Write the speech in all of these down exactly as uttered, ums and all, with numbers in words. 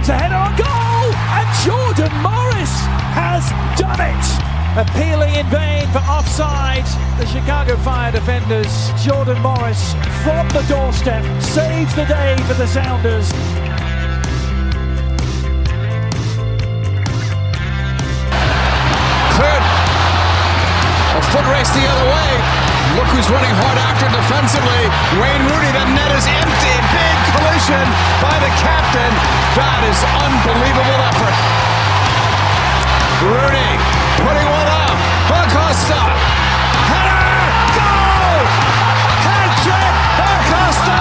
to header on goal, and Jordan Morris has done it. Appealing in vain for offside, the Chicago Fire defenders. Jordan Morris from the doorstep saves the day for the Sounders. Cleared. A foot race the other way. Look who's running hard after defensively. Wayne Rooney, the net is empty. Big collision by the captain. That is unbelievable effort. Rooney putting one up. Acosta. Header! Goal! Hat-trick! Acosta!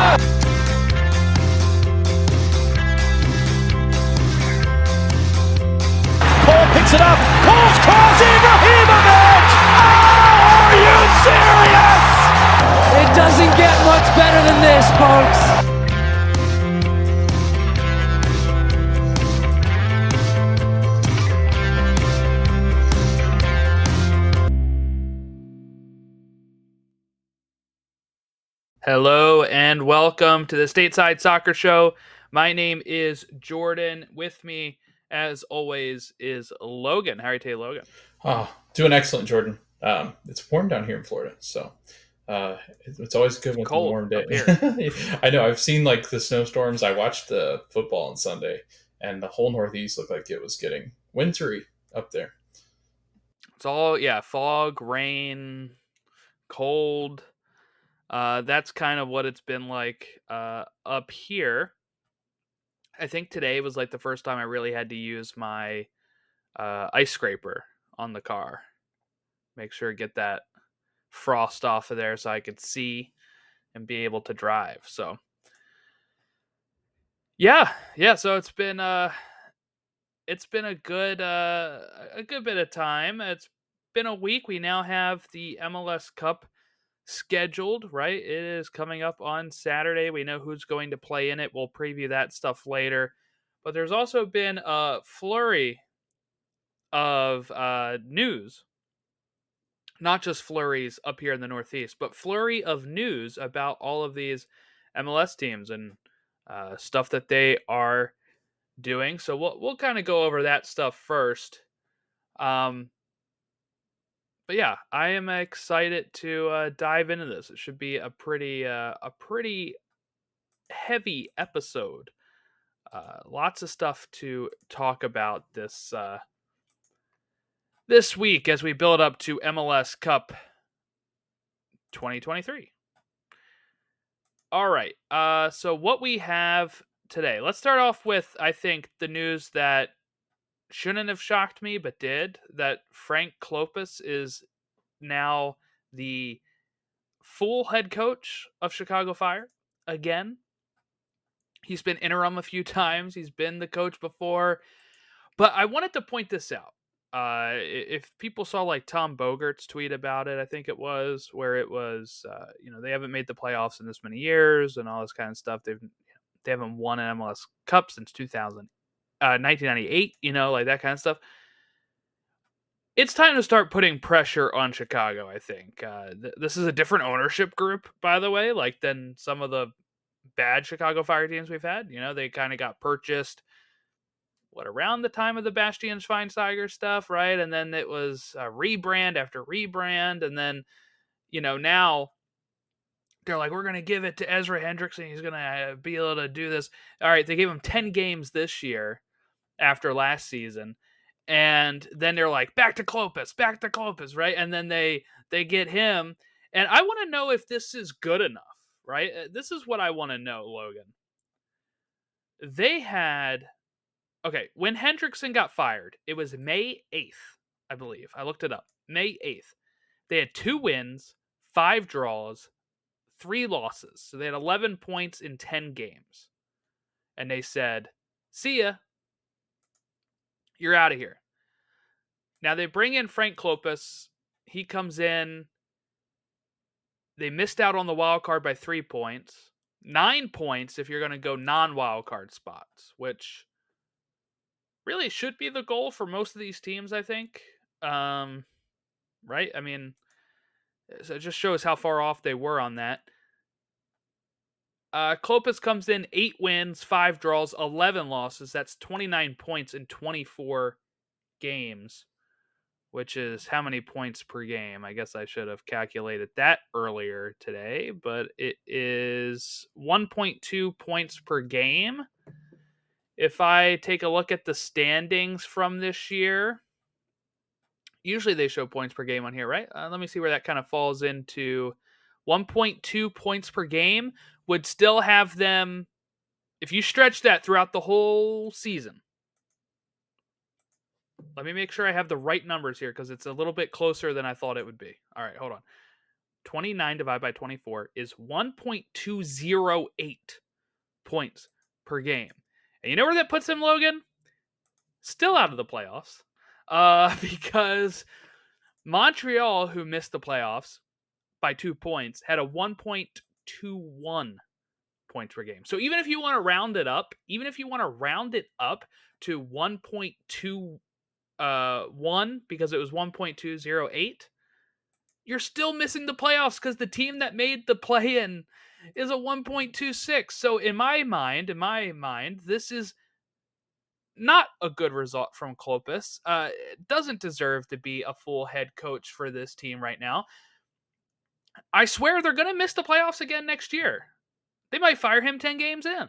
Paul picks it up. Paul's cross, Ibrahimovic! Oh, are you serious? It doesn't get much better than this, folks. Hello and welcome to the Stateside Soccer Show. My name is Jordan. With me, as always, is Logan. How are you today, Logan? Oh, doing excellent, Jordan. Um, it's warm down here in Florida, so uh, it's, it's always good with a warm day. I know. I've seen like the snowstorms. I watched the football on Sunday, and the whole Northeast looked like it was getting wintry up there. It's all yeah, fog, rain, cold. Uh, that's kind of what it's been like uh, up here. I think today was like the first time I really had to use my uh, ice scraper on the car. Make sure to get that frost off of there so I could see and be able to drive. So, yeah, yeah. So it's been uh, it's been a good uh, a good bit of time. It's been a week. We now have the M L S Cup scheduled, right? It is coming up on Saturday. We know who's going to play in it. We'll preview that stuff later. But there's also been a flurry of uh, news, not just flurries up here in the Northeast, but flurry of news about all of these M L S teams and uh, stuff that they are doing. So we'll we'll kind of go over that stuff first. Um, But yeah, I am excited to uh, dive into this. It should be a pretty, uh, a pretty heavy episode. Uh, lots of stuff to talk about this uh, this week as we build up to M L S Cup twenty twenty-three. All right. Uh, so what we have today. Let's start off with, I think, the news that shouldn't have shocked me, but did, that Frank Klopas is now the full head coach of Chicago Fire again. He's been interim a few times. He's been the coach before. But I wanted to point this out. Uh, if people saw like Tom Bogert's tweet about it, I think it was, where it was, uh, you know, they haven't made the playoffs in this many years and all this kind of stuff. They've, they haven't won an M L S Cup since two thousand. Uh, nineteen ninety-eight, you know, like that kind of stuff. It's time to start putting pressure on Chicago, I think. Uh, th- this is a different ownership group, by the way, like than some of the bad Chicago Fire teams we've had. You know, they kind of got purchased, what, around the time of the Bastian Schweinsteiger stuff, right? And then it was a rebrand after rebrand. And then, you know, now they're like, we're going to give it to Ezra Hendrickson. He's going to be able to do this. All right, they gave him ten games this year after last season. And then they're like, back to Klopas, back to Klopas, right? And then they they get him. And I want to know if this is good enough, right? This is what I want to know, Logan. They had, okay, when Hendrickson got fired, it was May eighth, I believe. I looked it up. May eighth. They had two wins, five draws, three losses. So they had eleven points in ten games. And they said, see ya. You're out of here. Now they bring in Frank Klopas. He comes in. They missed out on the wild card by three points. Nine points if you're going to go non-wild card spots, which really should be the goal for most of these teams, I think. Um, right? I mean, so it just shows how far off they were on that. Uh, Klopas comes in eight wins, five draws, eleven losses. That's twenty-nine points in twenty-four games, which is how many points per game? I guess I should have calculated that earlier today, but it is one point two points per game. If I take a look at the standings from this year, usually they show points per game on here, right? Uh, let me see where that kind of falls into. one point two points per game would still have them, if you stretch that throughout the whole season. Let me make sure I have the right numbers here because it's a little bit closer than I thought it would be. All right, hold on. twenty-nine divided by twenty-four is one point two oh eight points per game. And you know where that puts him, Logan? Still out of the playoffs. Uh, because Montreal, who missed the playoffs by two points, had a one point two one points per game. So even if you want to round it up, even if you want to round it up to one point two uh, one because it was one point two oh eight, you're still missing the playoffs because the team that made the play-in is a one point two six. So in my mind, in my mind, this is not a good result from Klopas. Uh, doesn't deserve to be a full head coach for this team right now. I swear they're going to miss the playoffs again next year. They might fire him ten games in.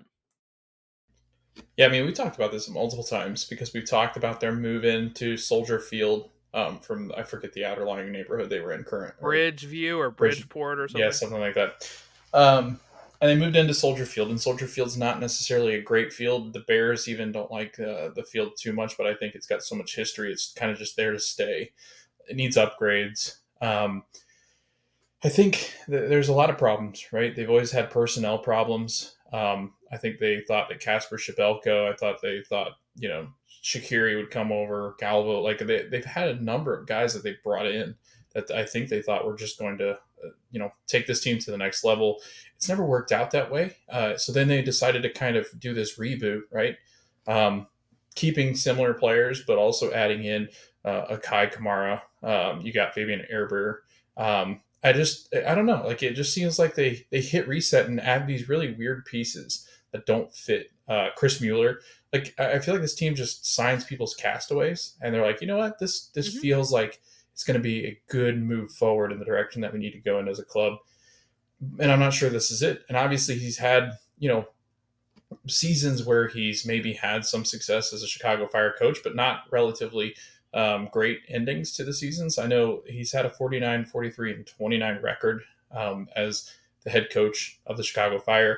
Yeah, I mean, we talked about this multiple times because we've talked about their move into Soldier Field um, from, I forget the outerlying neighborhood they were in current. Bridgeview or Bridgeport or something. Yeah, something like that. Um, and they moved into Soldier Field, and Soldier Field's not necessarily a great field. The Bears even don't like uh, the field too much, but I think it's got so much history. It's kind of just there to stay. It needs upgrades. Um, I think th- there's a lot of problems, right? They've always had personnel problems. Um, I think they thought that Casper Shabelko, I thought they thought, you know, Shaqiri would come over, Galvo. Like they, they've had a number of guys that they brought in that I think they thought were just going to, uh, you know, take this team to the next level. It's never worked out that way. Uh, so then they decided to kind of do this reboot, right? Um, keeping similar players, but also adding in uh, a Kai Kamara. Um, you got Fabian Erber. Um, I just, I don't know. Like, it just seems like they, they hit reset and add these really weird pieces that don't fit. Uh, Chris Mueller. Like, I feel like this team just signs people's castaways and they're like, you know what, this, this mm-hmm. feels like it's going to be a good move forward in the direction that we need to go in as a club. And I'm not sure this is it. And obviously he's had, you know, seasons where he's maybe had some success as a Chicago Fire coach, but not relatively um, great endings to the seasons. I know he's had a forty-nine, forty-three, and twenty-nine record um, as the head coach of the Chicago Fire.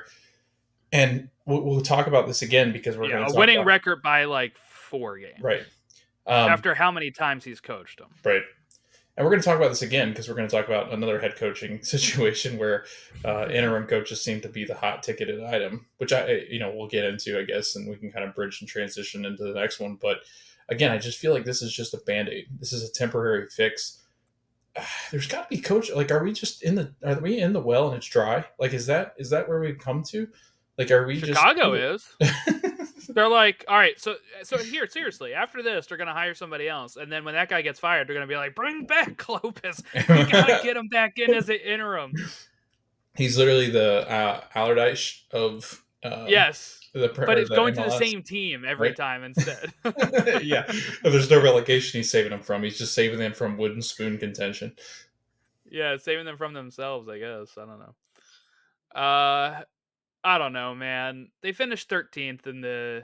And we'll, we'll talk about this again because we're yeah, going to a talk winning about, record by like four games. Right. Um, After how many times he's coached them. Right. And we're going to talk about this again because we're going to talk about another head coaching situation where uh, interim coaches seem to be the hot ticketed item, which I, you know, we'll get into, I guess, and we can kind of bridge and transition into the next one. But again, I just feel like this is just a Band-Aid. This is a temporary fix. Uh, there's got to be coach. Like, are we just in the, are we in the well and it's dry? Like, is that, is that where we've come to? Like, are we Chicago just... is. They're like, all right, so so here, seriously, after this, they're going to hire somebody else. And then when that guy gets fired, they're going to be like, bring back Klopas. We got to get him back in as an interim. He's literally the uh, Allardyce of... Um, yes, the, but it's going M L S. To the same team every right? time instead. Yeah, if there's no relegation he's saving them from. He's just saving them from wooden spoon contention. Yeah, saving them from themselves, I guess. I don't know. Uh... I don't know, man. They finished thirteenth in the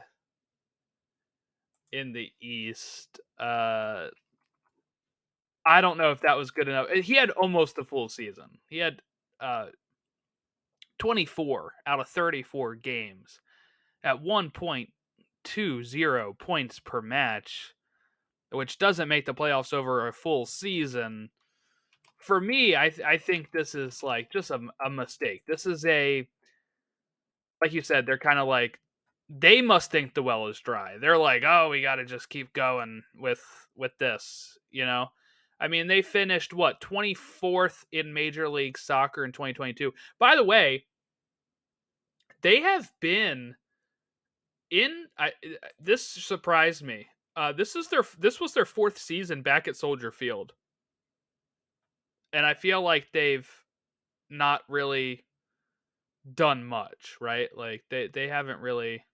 in the East. Uh, I don't know if that was good enough. He had almost a full season. He had uh, twenty-four out of thirty-four games at one point two oh points per match, which doesn't make the playoffs over a full season. For me, I th- I think this is like just a, a mistake. This is a Like you said, they're kind of like, they must think the well is dry. They're like, oh, we got to just keep going with with this, you know? I mean, they finished, what, twenty-fourth in Major League Soccer in twenty twenty-two. By the way, they have been in, I, this surprised me. Uh, this is their this was their fourth season back at Soldier Field. And I feel like they've not really done much, right? Like they, they haven't really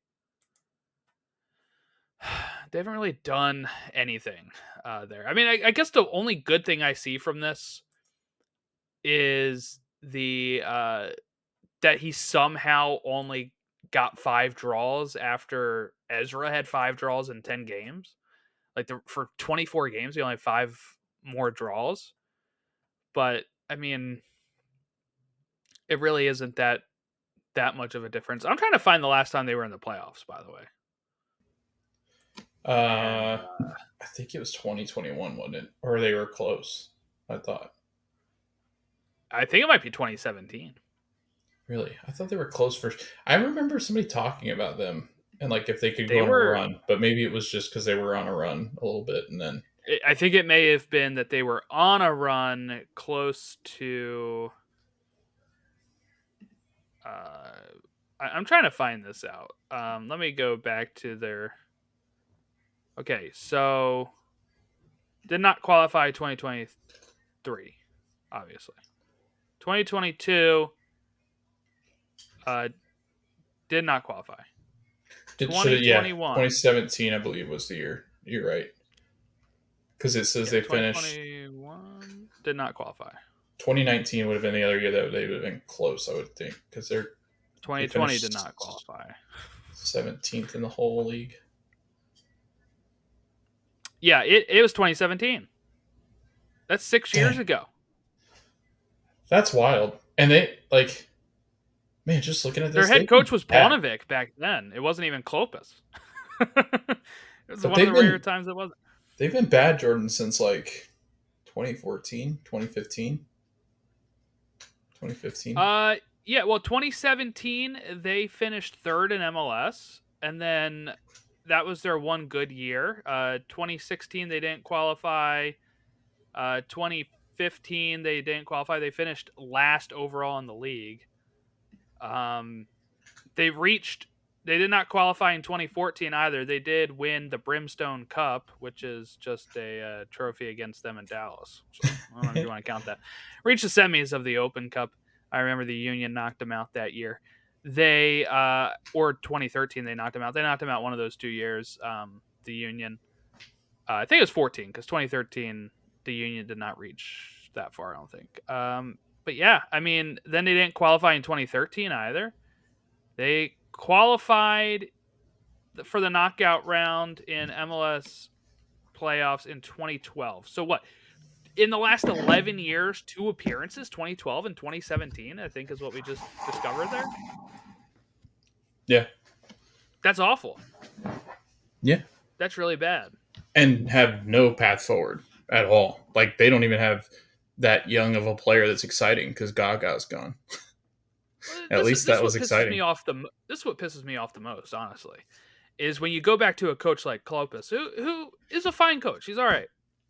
they haven't really done anything uh, there. I mean, I, I guess the only good thing I see from this is the uh, that he somehow only got five draws after Ezra had five draws in ten games. Like the, for twenty-four games, he only had five more draws. But I mean, it really isn't that that much of a difference. I'm trying to find the last time they were in the playoffs, by the way. Uh, and, uh I think it was twenty twenty-one, wasn't it? Or they were close, I thought. I think it might be twenty seventeen. Really? I thought they were close first. I remember somebody talking about them and like if they could they go on were, a run, but maybe it was just because they were on a run a little bit and then. I think it may have been that they were on a run close to. Uh, I, I'm trying to find this out. Um, let me go back to their. Okay, so did not qualify twenty twenty-three, obviously. twenty twenty-two uh, did not qualify. twenty twenty-one. Yeah, twenty seventeen, I believe, was the year. You're right. Because it says yeah, they finished. Did not qualify. twenty nineteen would have been the other year that they would have been close, I would think. Because they're. twenty twenty they did not qualify. seventeenth in the whole league. Yeah, it, it was twenty seventeen. That's six Dang. years ago. That's wild. And they, like, man, just looking at this. Their head coach was Paunovic back then. It wasn't even Klopas. It was but one of the been, rare times it wasn't. They've been bad, Jordan, since, like, twenty fourteen, twenty fifteen. twenty fifteen. Uh, yeah, well, twenty seventeen, they finished third in M L S. And then that was their one good year. Uh, twenty sixteen, they didn't qualify. Uh, twenty fifteen, they didn't qualify. They finished last overall in the league. Um, they reached. They did not qualify in twenty fourteen either. They did win the Brimstone Cup, which is just a uh, trophy against them in Dallas. So, I don't know if you want to count that. Reached the semis of the Open Cup. I remember the Union knocked them out that year. They uh, or twenty thirteen they knocked them out. They knocked them out one of those two years. Um, the Union. Uh, I think it was fourteen because twenty thirteen the Union did not reach that far. I don't think. Um, but yeah, I mean, then they didn't qualify in twenty thirteen either. They qualified for the knockout round in M L S playoffs in twenty twelve. So what? In the last eleven years, two appearances, twenty twelve and twenty seventeen, I think is what we just discovered there. Yeah. That's awful. Yeah. That's really bad. And have no path forward at all. Like, they don't even have that young of a player that's exciting because Gaga's gone. At this, least this that was exciting. Me off the, this is what pisses me off the most, honestly, is when you go back to a coach like Klopas, who who is a fine coach. He's all right.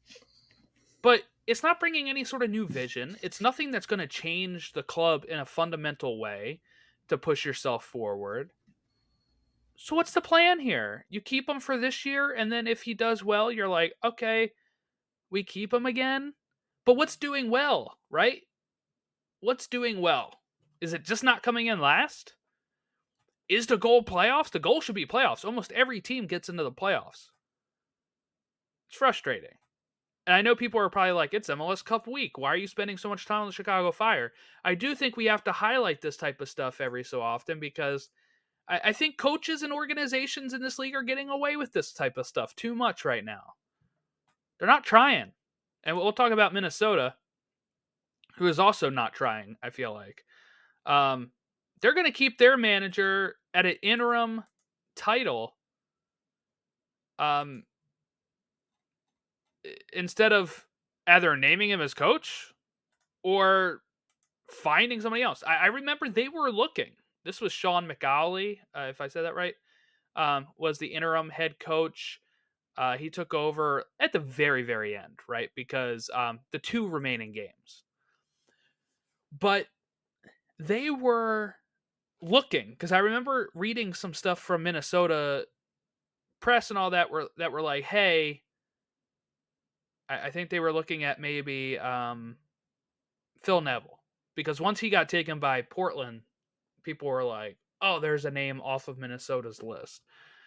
But it's not bringing any sort of new vision. It's nothing that's going to change the club in a fundamental way to push yourself forward. So what's the plan here? You keep him for this year, and then if he does well, you're like, okay, we keep him again. But what's doing well, right? What's doing well? Is it just not coming in last? Is the goal playoffs? The goal should be playoffs. Almost every team gets into the playoffs. It's frustrating. And I know people are probably like, it's M L S Cup week. Why are you spending so much time on the Chicago Fire? I do think we have to highlight this type of stuff every so often because I, I think coaches and organizations in this league are getting away with this type of stuff too much right now. They're not trying. And we'll talk about Minnesota, who is also not trying, I feel like. Um, they're going to keep their manager at an interim title um, instead of either naming him as coach or finding somebody else. I, I remember they were looking. This was Sean McAuley, uh, if I said that right, um, was the interim head coach. Uh, he took over at the very, very end, right? Because um, the two remaining games. But they were looking, because I remember reading some stuff from Minnesota press and all that were that were like, hey, I, I think they were looking at maybe um, Phil Neville, because once he got taken by Portland, people were like, oh, there's a name off of Minnesota's list.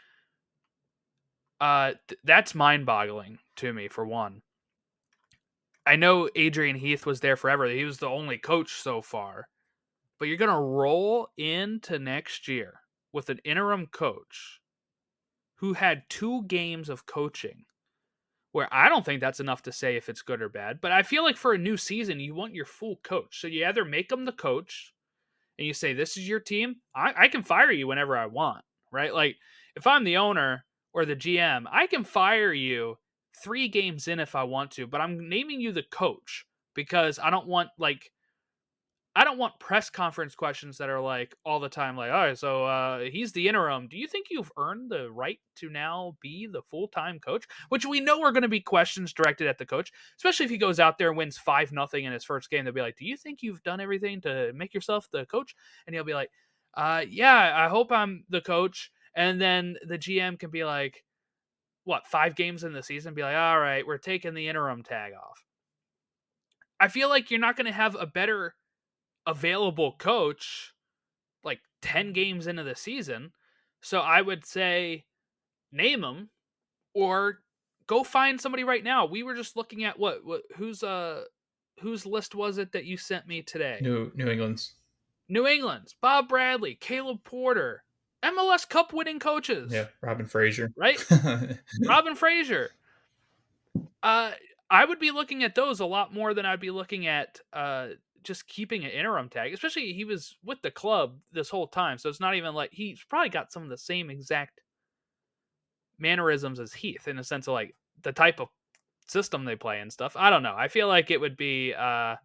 Uh, th- that's mind-boggling to me, for one. I know Adrian Heath was there forever. He was the only coach so far. But you're going to roll into next year with an interim coach who had two games of coaching, where I don't think that's enough to say if it's good or bad. But I feel like for a new season, you want your full coach. So you either make them the coach and you say, this is your team. I, I can fire you whenever I want, right? Like, if I'm the owner or the G M, I can fire you three games in if I want to, but I'm naming you the coach because I don't want, like, I don't want press conference questions that are like all the time, like, all right, so uh, he's the interim. Do you think you've earned the right to now be the full-time coach? Which we know are going to be questions directed at the coach, especially if he goes out there and wins five nothing in his first game. They'll be like, do you think you've done everything to make yourself the coach? And he'll be like, uh, yeah, I hope I'm the coach. And then the G M can be like, what, five games in the season? Be like, all right, we're taking the interim tag off. I feel like you're not going to have a better available coach like ten games into the season. So I would say name him or go find somebody right now. We were just looking at what, what whose uh whose list was it that you sent me today? New New England's. New England's. Bob Bradley, Caleb Porter, M L S Cup winning coaches. Yeah, Robin Fraser. Right? Robin Fraser. Uh I would be looking at those a lot more than I'd be looking at uh just keeping an interim tag, especially he was with the club this whole time. So it's not even like he's probably got some of the same exact mannerisms as Heath in the sense of like the type of system they play and stuff. I don't know. I feel like it would be, uh,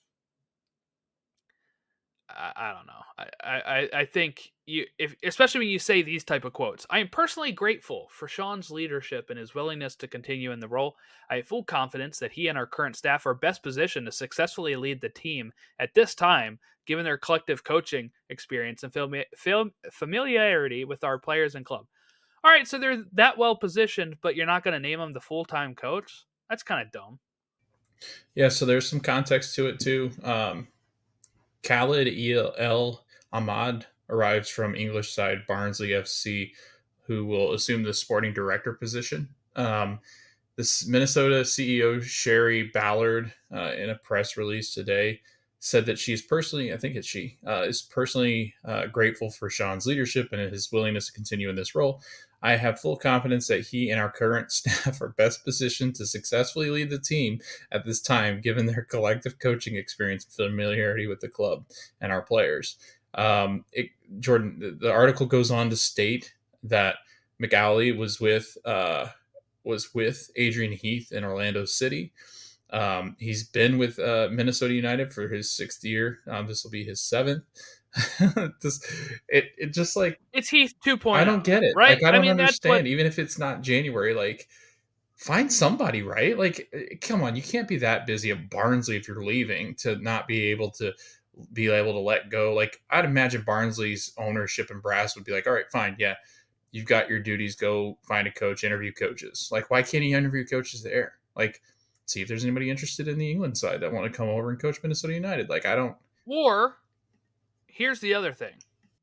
I, I don't know. I, I, I think you, if, especially when you say these type of quotes, I am personally grateful for Sean's leadership and his willingness to continue in the role. I have full confidence that he and our current staff are best positioned to successfully lead the team at this time, given their collective coaching experience and fam- fam- familiarity with our players and club. All right, so they're that well positioned, but you're not going to name them the full-time coach? That's kind of dumb. Yeah, so there's some context to it too. Um, Khalid El Ahmad arrives from English side Barnsley F C, who will assume the sporting director position. Um, this Minnesota C E O Sherry Ballard, uh, in a press release today, said that she's personally, I think it's she, uh, is personally uh, grateful for Sean's leadership and his willingness to continue in this role. I have full confidence that he and our current staff are best positioned to successfully lead the team at this time, given their collective coaching experience and familiarity with the club and our players. Um, it, Jordan, the, the article goes on to state that McAuley was with uh, was with Adrian Heath in Orlando City. Um, he's been with uh, Minnesota United for his sixth year. Um, this will be his seventh. this, it it just like it's Heath two point oh. I don't get it. Right? Like I don't I mean, understand. what... Even if it's not January, like find somebody, right? Like, come on, you can't be that busy at Barnsley if you're leaving to not be able to be able to let go. Like I'd imagine Barnsley's ownership and brass would be like, all right, fine, yeah, you've got your duties. Go find a coach, interview coaches. Like, why can't he interview coaches there? Like, see if there's anybody interested in the England side that want to come over and coach Minnesota United. Like, I don't. Or here's the other thing.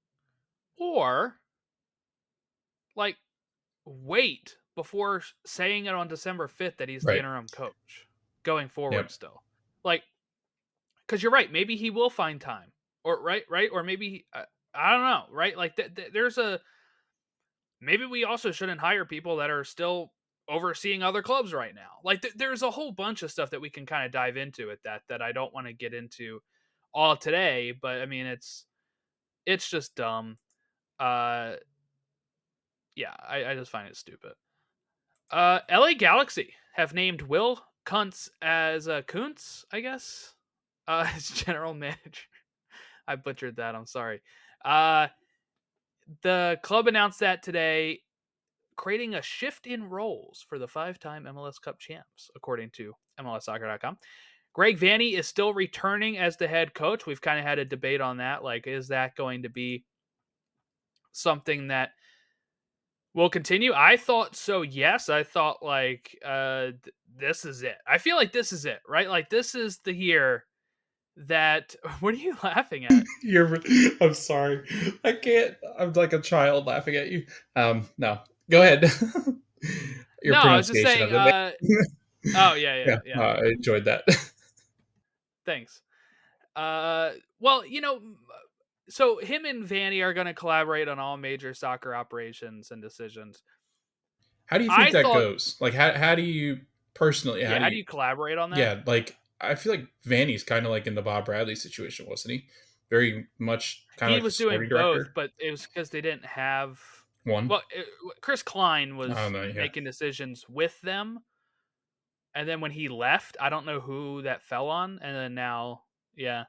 Or like wait before saying it on December fifth that he's right. the interim coach going forward yep. still. Like, because you're right. Maybe he will find time. Or right, right. Or maybe, uh, I don't know, right? Like th- th- there's a, maybe we also shouldn't hire people that are still overseeing other clubs right now. Like th- there's a whole bunch of stuff that we can kind of dive into at that, that I don't want to get into all today, but I mean, it's, it's just dumb. Uh, yeah, I, I just find it stupid. Uh, L A Galaxy have named Will Kuntz as uh, Kuntz, I guess, uh, as general manager. I butchered that. I'm sorry. Uh, the club announced that today, creating a shift in roles for the five-time M L S Cup champs, according to M L S soccer dot com. Greg Vanney is still returning as the head coach. We've kind of had a debate on that. Like, is that going to be something that will continue? I thought so, yes. I thought, like, uh, th- this is it. I feel like this is it, right? Like, this is the year that what are you laughing at? You're I'm sorry. I can't. I'm like a child laughing at you. Um no. Go ahead. Your no, I was just pronunciation saying of it. uh, oh yeah, yeah, yeah. yeah. Uh, I enjoyed that. Thanks. Uh well, you know, so him and Vanny are going to collaborate on all major soccer operations and decisions. How do you think I that thought, goes? Like how how do you personally yeah, how do how you do you collaborate on that? Yeah, like I feel like Vanny's kind of like in the Bob Bradley situation, wasn't he? Very much kind of He like the was doing sporting both, director. but it was because they didn't have One. well, it, Chris Klein was I don't know, yeah. making decisions with them. And then when he left, I don't know who that fell on. And then now, yeah.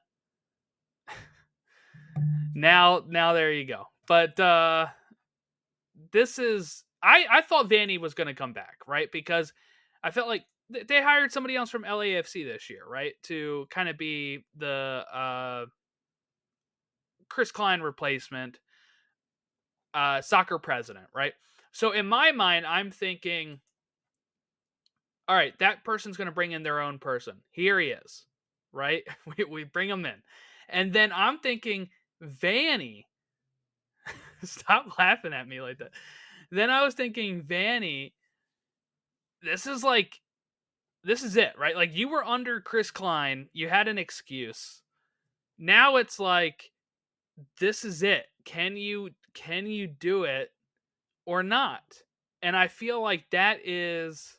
now, now there you go. But uh, this is, I, I thought Vanny was going to come back, right? Because I felt like th- they hired somebody else from L A F C this year, right? To kind of be the uh, Chris Klein replacement, uh, soccer president, right? So in my mind, I'm thinking, all right, that person's going to bring in their own person. Here he is, right? We, we bring him in. And then I'm thinking, Vanny, stop laughing at me like that. Then I was thinking, Vanny, this is like, this is it, right? Like you were under Chris Klein. You had an excuse. Now it's like, this is it. Can you, can you do it or not? And I feel like that is...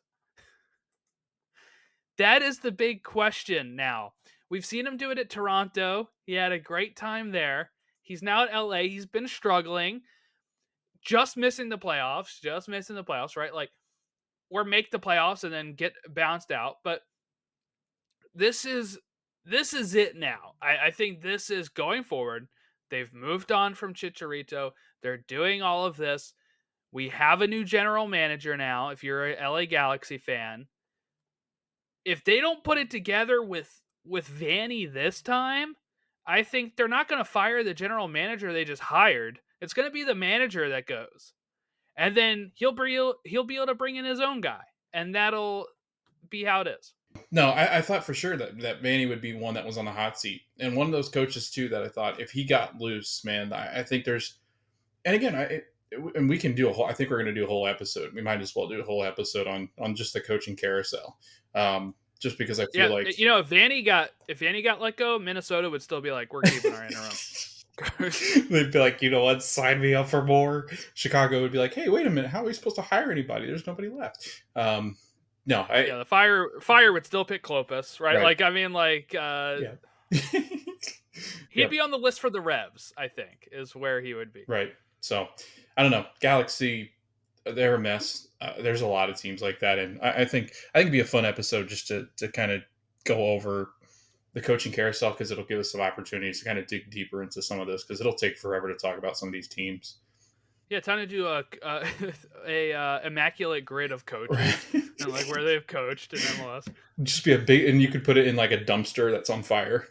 That is the big question now. We've seen him do it at Toronto. He had a great time there. He's now at L A. He's been struggling. Just missing the playoffs. Just missing the playoffs, right? Like, or make the playoffs and then get bounced out. But this is this is it now. I, I think this is going forward. They've moved on from Chicharito. They're doing all of this. We have a new general manager now, if you're an L A Galaxy fan. If they don't put it together with with Vanny this time, I think they're not going to fire the general manager they just hired. It's going to be the manager that goes. And then he'll be, he'll be able to bring in his own guy. And that'll be how it is. No, I, I thought for sure that, that Vanny would be one that was on the hot seat. And one of those coaches, too, that I thought if he got loose, man, I, I think there's... And again, I... It, and we can do a whole, I think we're going to do a whole episode. We might as well do a whole episode on, on just the coaching carousel. Um, just because I feel yeah, like, you know, if Vanny got, if Vanny got let go, Minnesota would still be like, we're keeping our interim. They'd be like, you know what, sign me up for more. Chicago would be like, hey, wait a minute. How are we supposed to hire anybody? There's nobody left. Um, no, I, yeah, the fire, fire would still pick Klopas, right? Right. Like, I mean, like, uh, yeah. he'd Yep. be on the list for the Revs, I think, is where he would be. Right. So, I don't know. Galaxy, they're a mess. Uh, there's a lot of teams like that, and I, I think I think it'd be a fun episode just to to kind of go over the coaching carousel because it'll give us some opportunities to kind of dig deeper into some of this because it'll take forever to talk about some of these teams. Yeah, time to do a uh, a uh, immaculate grid of coaches Right. and like where they've coached in M L S. Just be a big, and you could put it in like a dumpster that's on fire.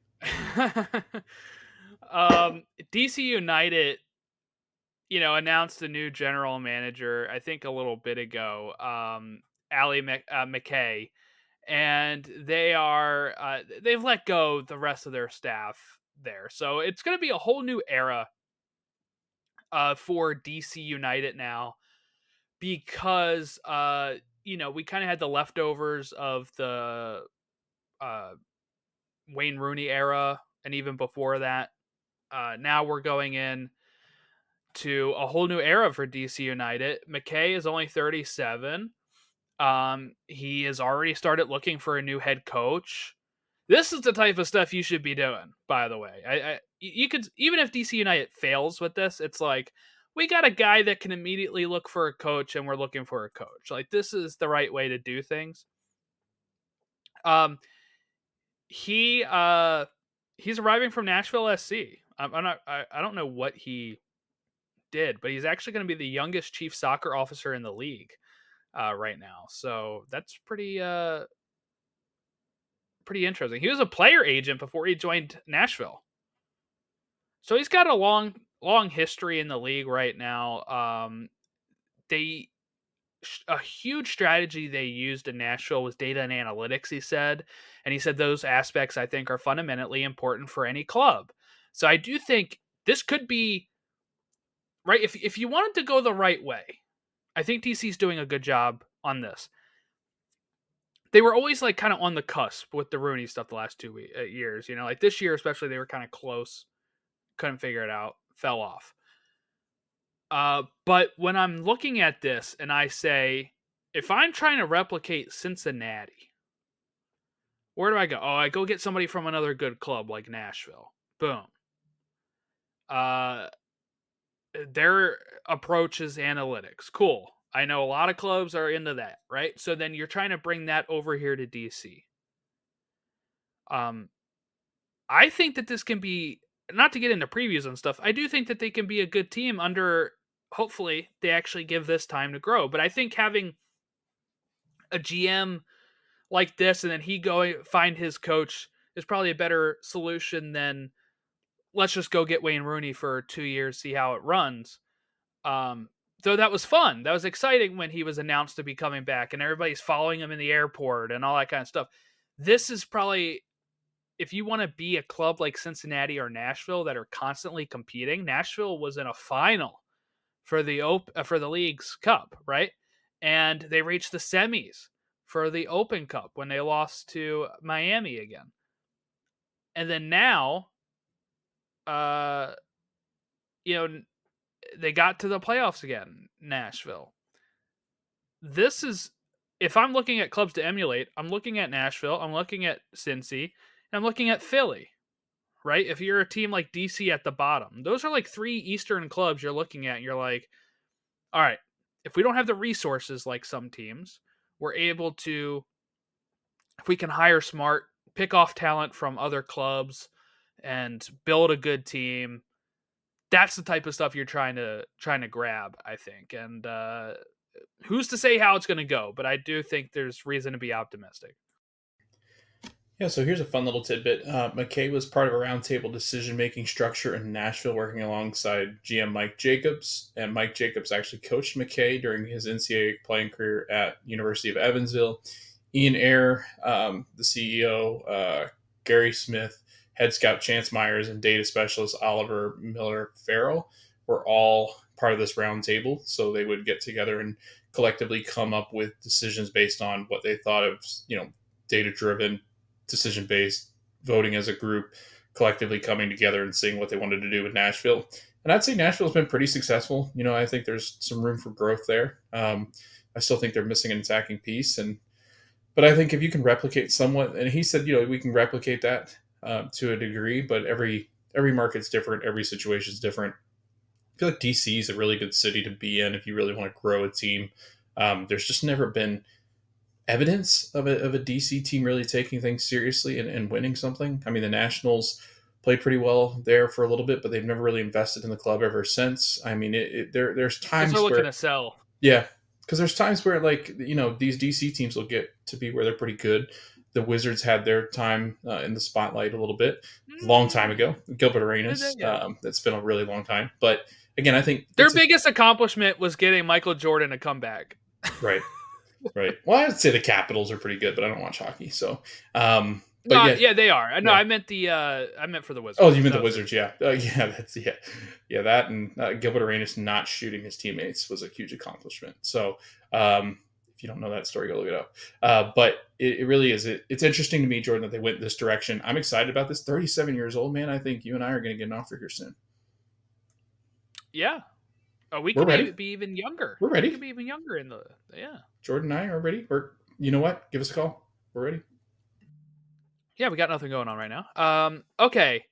um, D C United, you know, announced a new general manager, I think a little bit ago, um, Ali Mc, uh, McKay, and they are, uh, they've let go the rest of their staff there. So it's going to be a whole new era uh, for D C United now because, uh, you know, we kind of had the leftovers of the uh, Wayne Rooney era and even before that. Uh, now we're going in to a whole new era for D C United. McKay is only thirty-seven. Um, he has already started looking for a new head coach. This is the type of stuff you should be doing, by the way. I, I you could, even if D C United fails with this, it's like, we got a guy that can immediately look for a coach and we're looking for a coach. Like, this is the right way to do things. Um, he, uh, he's arriving from Nashville S C. I'm, I'm not, I, I don't know what he did, but he's actually going to be the youngest chief soccer officer in the league uh, right now. So that's pretty, uh, pretty interesting. He was a player agent before he joined Nashville. So he's got a long, long history in the league right now. Um, they, a huge strategy they used in Nashville was data and analytics, he said. And he said those aspects, I think, are fundamentally important for any club. So I do think this could be, right, if if you wanted to go the right way, I think D C's doing a good job on this. They were always like kind of on the cusp with the Rooney stuff the last two we- uh, years. You know, like this year especially, they were kind of close, couldn't figure it out, fell off. Uh, but when I'm looking at this and I say, if I'm trying to replicate Cincinnati, where do I go? Oh, I go get somebody from another good club like Nashville. Boom. Uh, their approach is analytics. Cool. I know a lot of clubs are into that, right? So then you're trying to bring that over here to D C. Um, I think that this can be, not to get into previews and stuff, I do think that they can be a good team under, hopefully, they actually give this time to grow. But I think having a G M like this and then he go find his coach is probably a better solution than let's just go get Wayne Rooney for two years, see how it runs. Um, though that was fun. That was exciting when he was announced to be coming back and everybody's following him in the airport and all that kind of stuff. This is probably, if you want to be a club like Cincinnati or Nashville that are constantly competing, Nashville was in a final for the op- for the League's Cup, right? And they reached the semis for the Open Cup when they lost to Miami again. And then now, uh, you know, they got to the playoffs again, Nashville. This is, if I'm looking at clubs to emulate, I'm looking at Nashville, I'm looking at Cincy, and I'm looking at Philly, right? If you're a team like D C at the bottom, those are like three Eastern clubs you're looking at, and you're like, all right, if we don't have the resources like some teams, we're able to, if we can hire smart, pick off talent from other clubs and build a good team, that's the type of stuff you're trying to trying to grab, I think. And uh, who's to say how it's going to go? But I do think there's reason to be optimistic. Yeah, so here's a fun little tidbit. Uh, McKay was part of a roundtable decision-making structure in Nashville working alongside G M Mike Jacobs. And Mike Jacobs actually coached McKay during his N C double A playing career at University of Evansville. Ian Ayre, um, the C E O, uh, Gary Smith, head scout Chance Myers, and data specialist Oliver Miller-Farrell were all part of this roundtable. So they would get together and collectively come up with decisions based on what they thought of, you know, data-driven, decision-based voting as a group, collectively coming together and seeing what they wanted to do with Nashville. And I'd say Nashville's been pretty successful. You know, I think there's some room for growth there. Um, I still think they're missing an attacking piece. And, but I think if you can replicate somewhat, and he said, you know, we can replicate that uh, to a degree, but every, every market's different. Every situation's different. I feel like D C is a really good city to be in if you really want to grow a team. Um, there's just never been evidence of a, of a D C team really taking things seriously and, and winning something. I mean, the Nationals played pretty well there for a little bit, but they've never really invested in the club ever since. I mean, it, it, there there's times they're looking where, to sell. Yeah, because there's times where, like, you know, these D C teams will get to be where they're pretty good. The Wizards had their time uh, in the spotlight a little bit, long time ago. Gilbert Arenas, Yeah. um, that's been a really long time. But again, I think their a, biggest accomplishment was getting Michael Jordan to come back. Right. Right. Well, I'd say the Capitals are pretty good, but I don't watch hockey. So, um, but no, yeah, yeah, they are. No, yeah. I meant the, uh, I meant for the Wizards. Oh, you meant that the Wizards? Yeah, uh, yeah, that's yeah, yeah. That and uh, Gilbert Arenas not shooting his teammates was a huge accomplishment. So, um, if you don't know that story, go look it up. Uh, but it, it really is. It, it's interesting to me, Jordan, that they went this direction. I'm excited about this. thirty-seven years old, man. I think you and I are going to get an offer here soon. Yeah. Oh, we We're could ready. be, be even younger. We're ready. We could be even younger in the yeah. Jordan and I are ready. We're, you know what? Give us a call. We're ready. Yeah, we got nothing going on right now. Um, okay.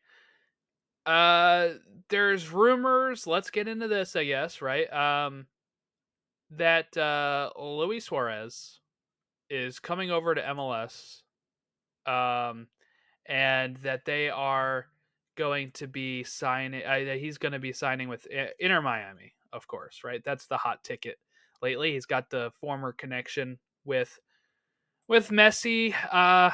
Uh, there's rumors. Let's get into this, I guess. Right. Um, that uh, Luis Suarez is coming over to M L S. Um, and that they are going to be signing. Uh, that he's going to be signing with Inter Miami. Of course, right? That's the hot ticket lately. He's got the former connection with with Messi. Uh,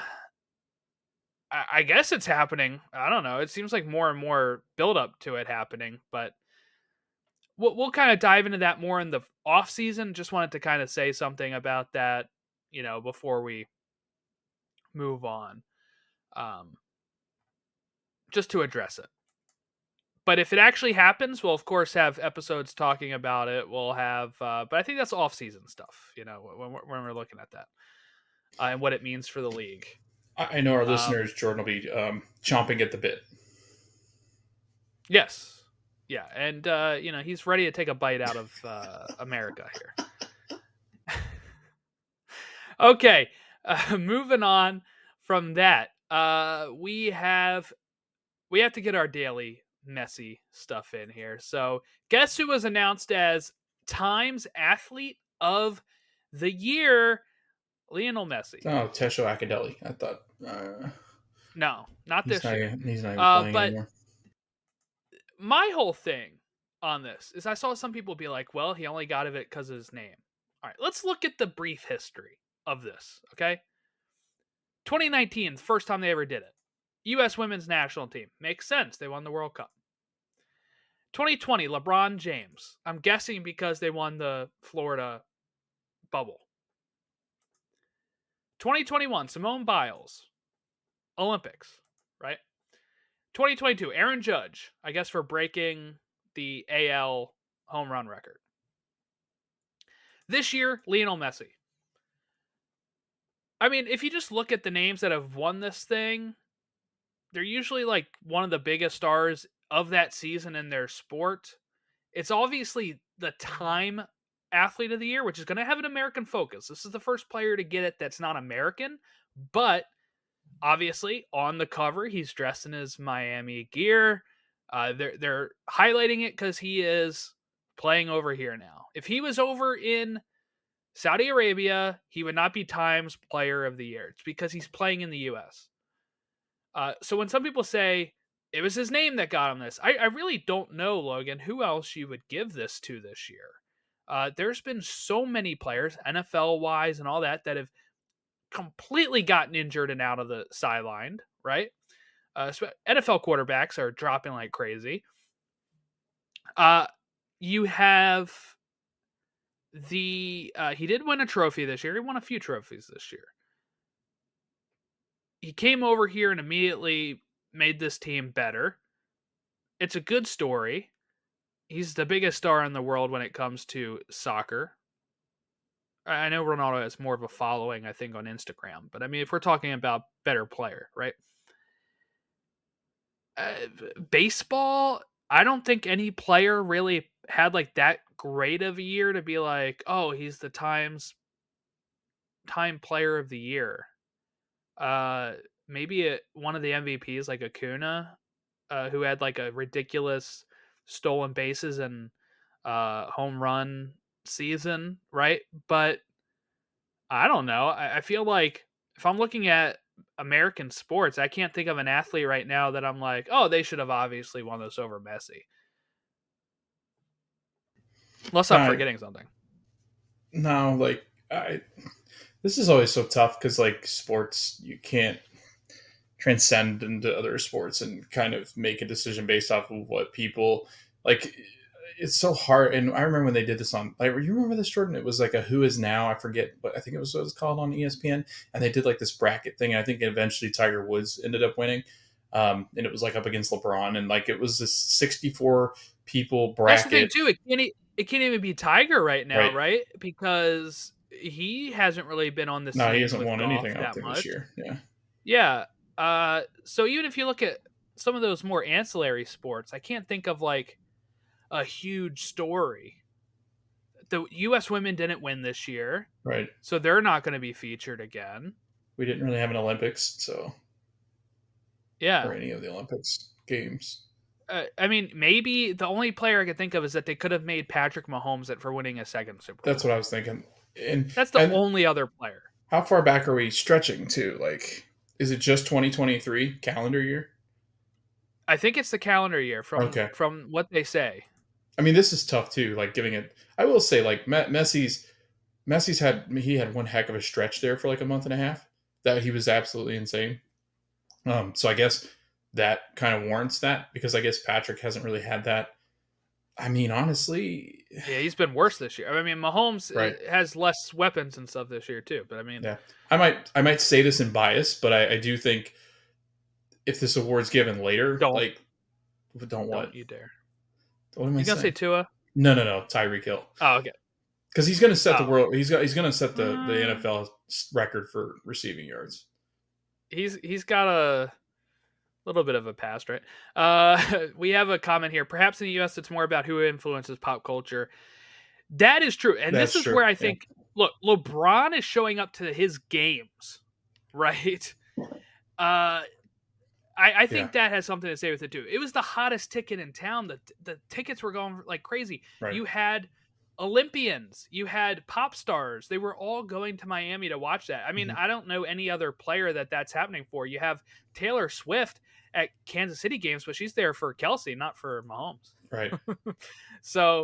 I, I guess it's happening. I don't know. It seems like more and more build up to it happening. But we'll, we'll kind of dive into that more in the off season. Just wanted to kind of say something about that, you know, before we move on, um, just to address it. But if it actually happens, we'll of course have episodes talking about it. We'll have, uh, but I think that's off season stuff, you know, when we're, when we're looking at that uh, and what it means for the league. I know our um, listeners, Jordan, will be um, chomping at the bit. Yes. Yeah. And, uh, you know, he's ready to take a bite out of uh, America here. Okay. Uh, moving on from that. Uh, we have, we have to get our daily Messi stuff in here. So guess who was announced as Times Athlete of the Year? Lionel Messi. Oh, Tesho Akadeli. I thought. Uh, no, not this he's not, year. He's not even uh, playing but anymore. My whole thing on this is I saw some people be like, well, he only got of it because of his name. All right, let's look at the brief history of this, okay? twenty nineteen, the first time they ever did it. U S women's national team. Makes sense. They won the World Cup. twenty twenty, LeBron James. I'm guessing because they won the Florida bubble. twenty twenty-one, Simone Biles. Olympics, right? twenty twenty-two, Aaron Judge, I guess for breaking the A L home run record. This year, Lionel Messi. I mean, if you just look at the names that have won this thing, they're usually like one of the biggest stars of that season in their sport. It's obviously the Time Athlete of the Year, which is going to have an American focus. This is the first player to get it that's not American, but obviously on the cover, he's dressed in his Miami gear. Uh, they're, they're highlighting it because he is playing over here now. If he was over in Saudi Arabia, he would not be Times Player of the Year. It's because he's playing in the U S. Uh, so when some people say it was his name that got him this, I, I really don't know, Logan, who else you would give this to this year. Uh, there's been so many players, N F L-wise and all that, that have completely gotten injured and out of the sideline, right? Uh, so N F L quarterbacks are dropping like crazy. Uh, you have the... Uh, he did win a trophy this year. He won a few trophies this year. He came over here and immediately made this team better. It's a good story. He's the biggest star in the world when it comes to soccer. I know Ronaldo has more of a following, I think, on Instagram. But, I mean, if we're talking about better player, right? Uh, baseball, I don't think any player really had, like, that great of a year to be like, oh, he's the Times Time Player of the Year. Uh, maybe a, one of the M V Ps, like Acuna, uh, who had, like, a ridiculous stolen bases and uh, home run season, right? But I don't know. I, I feel like if I'm looking at American sports, I can't think of an athlete right now that I'm like, oh, they should have obviously won this over Messi. Unless I'm uh, forgetting something. No, like I. This is always so tough because, like, sports, you can't transcend into other sports and kind of make a decision based off of what people like. It's so hard. And I remember when they did this on, like, you remember this, Jordan? It was like a Who Is Now. I forget, but I think it was what it was called on E S P N. And they did like this bracket thing. And I think eventually Tiger Woods ended up winning. Um, and it was like up against LeBron. And like it was this sixty-four people bracket. That's the thing too. It can't, it can't even be Tiger right now, right? right? Because he hasn't really been on this. No, he hasn't won anything out there this year. Yeah. Yeah. Uh, so even if you look at some of those more ancillary sports, I can't think of like a huge story. The U S women didn't win this year. Right. So they're not going to be featured again. We didn't really have an Olympics, so. Yeah. Or any of the Olympics games. Uh, I mean, maybe the only player I could think of is that they could have made Patrick Mahomes it for winning a second Super Bowl. That's what I was thinking. And that's the and only other player. How far back are we stretching to? Like, is it just twenty twenty-three calendar year? I think it's the calendar year from okay. from what they say. I mean, this is tough too. Like giving it, I will say, like Messi's, Messi's had he had one heck of a stretch there for like a month and a half. That he was absolutely insane. Um, so I guess that kind of warrants that because I guess Patrick hasn't really had that I mean, honestly, yeah, he's been worse this year. I mean, Mahomes right. has less weapons and stuff this year too. But I mean, yeah, I might I might say this in bias, but I, I do think if this award's given later, don't like, don't what? Don't you dare. What am I You gonna saying? say Tua? No, no, no. Tyreek Hill. Oh, okay. Because he's going to set oh. the world. He's got. He's going to set the, uh, the N F L record for receiving yards. He's he's got a little bit of a past, right? Uh, we have a comment here. Perhaps in the U S, it's more about who influences pop culture. That is true, and That's this is true. where I think. Yeah. Look, LeBron is showing up to his games, right? Uh. I, I think yeah. that has something to say with it too. It was the hottest ticket in town. The the tickets were going like crazy. Right. You had Olympians, you had pop stars. They were all going to Miami to watch that. I mean, mm-hmm. I don't know any other player that that's happening for. You have Taylor Swift at Kansas City games, but she's there for Kelsey, not for Mahomes. Right. so,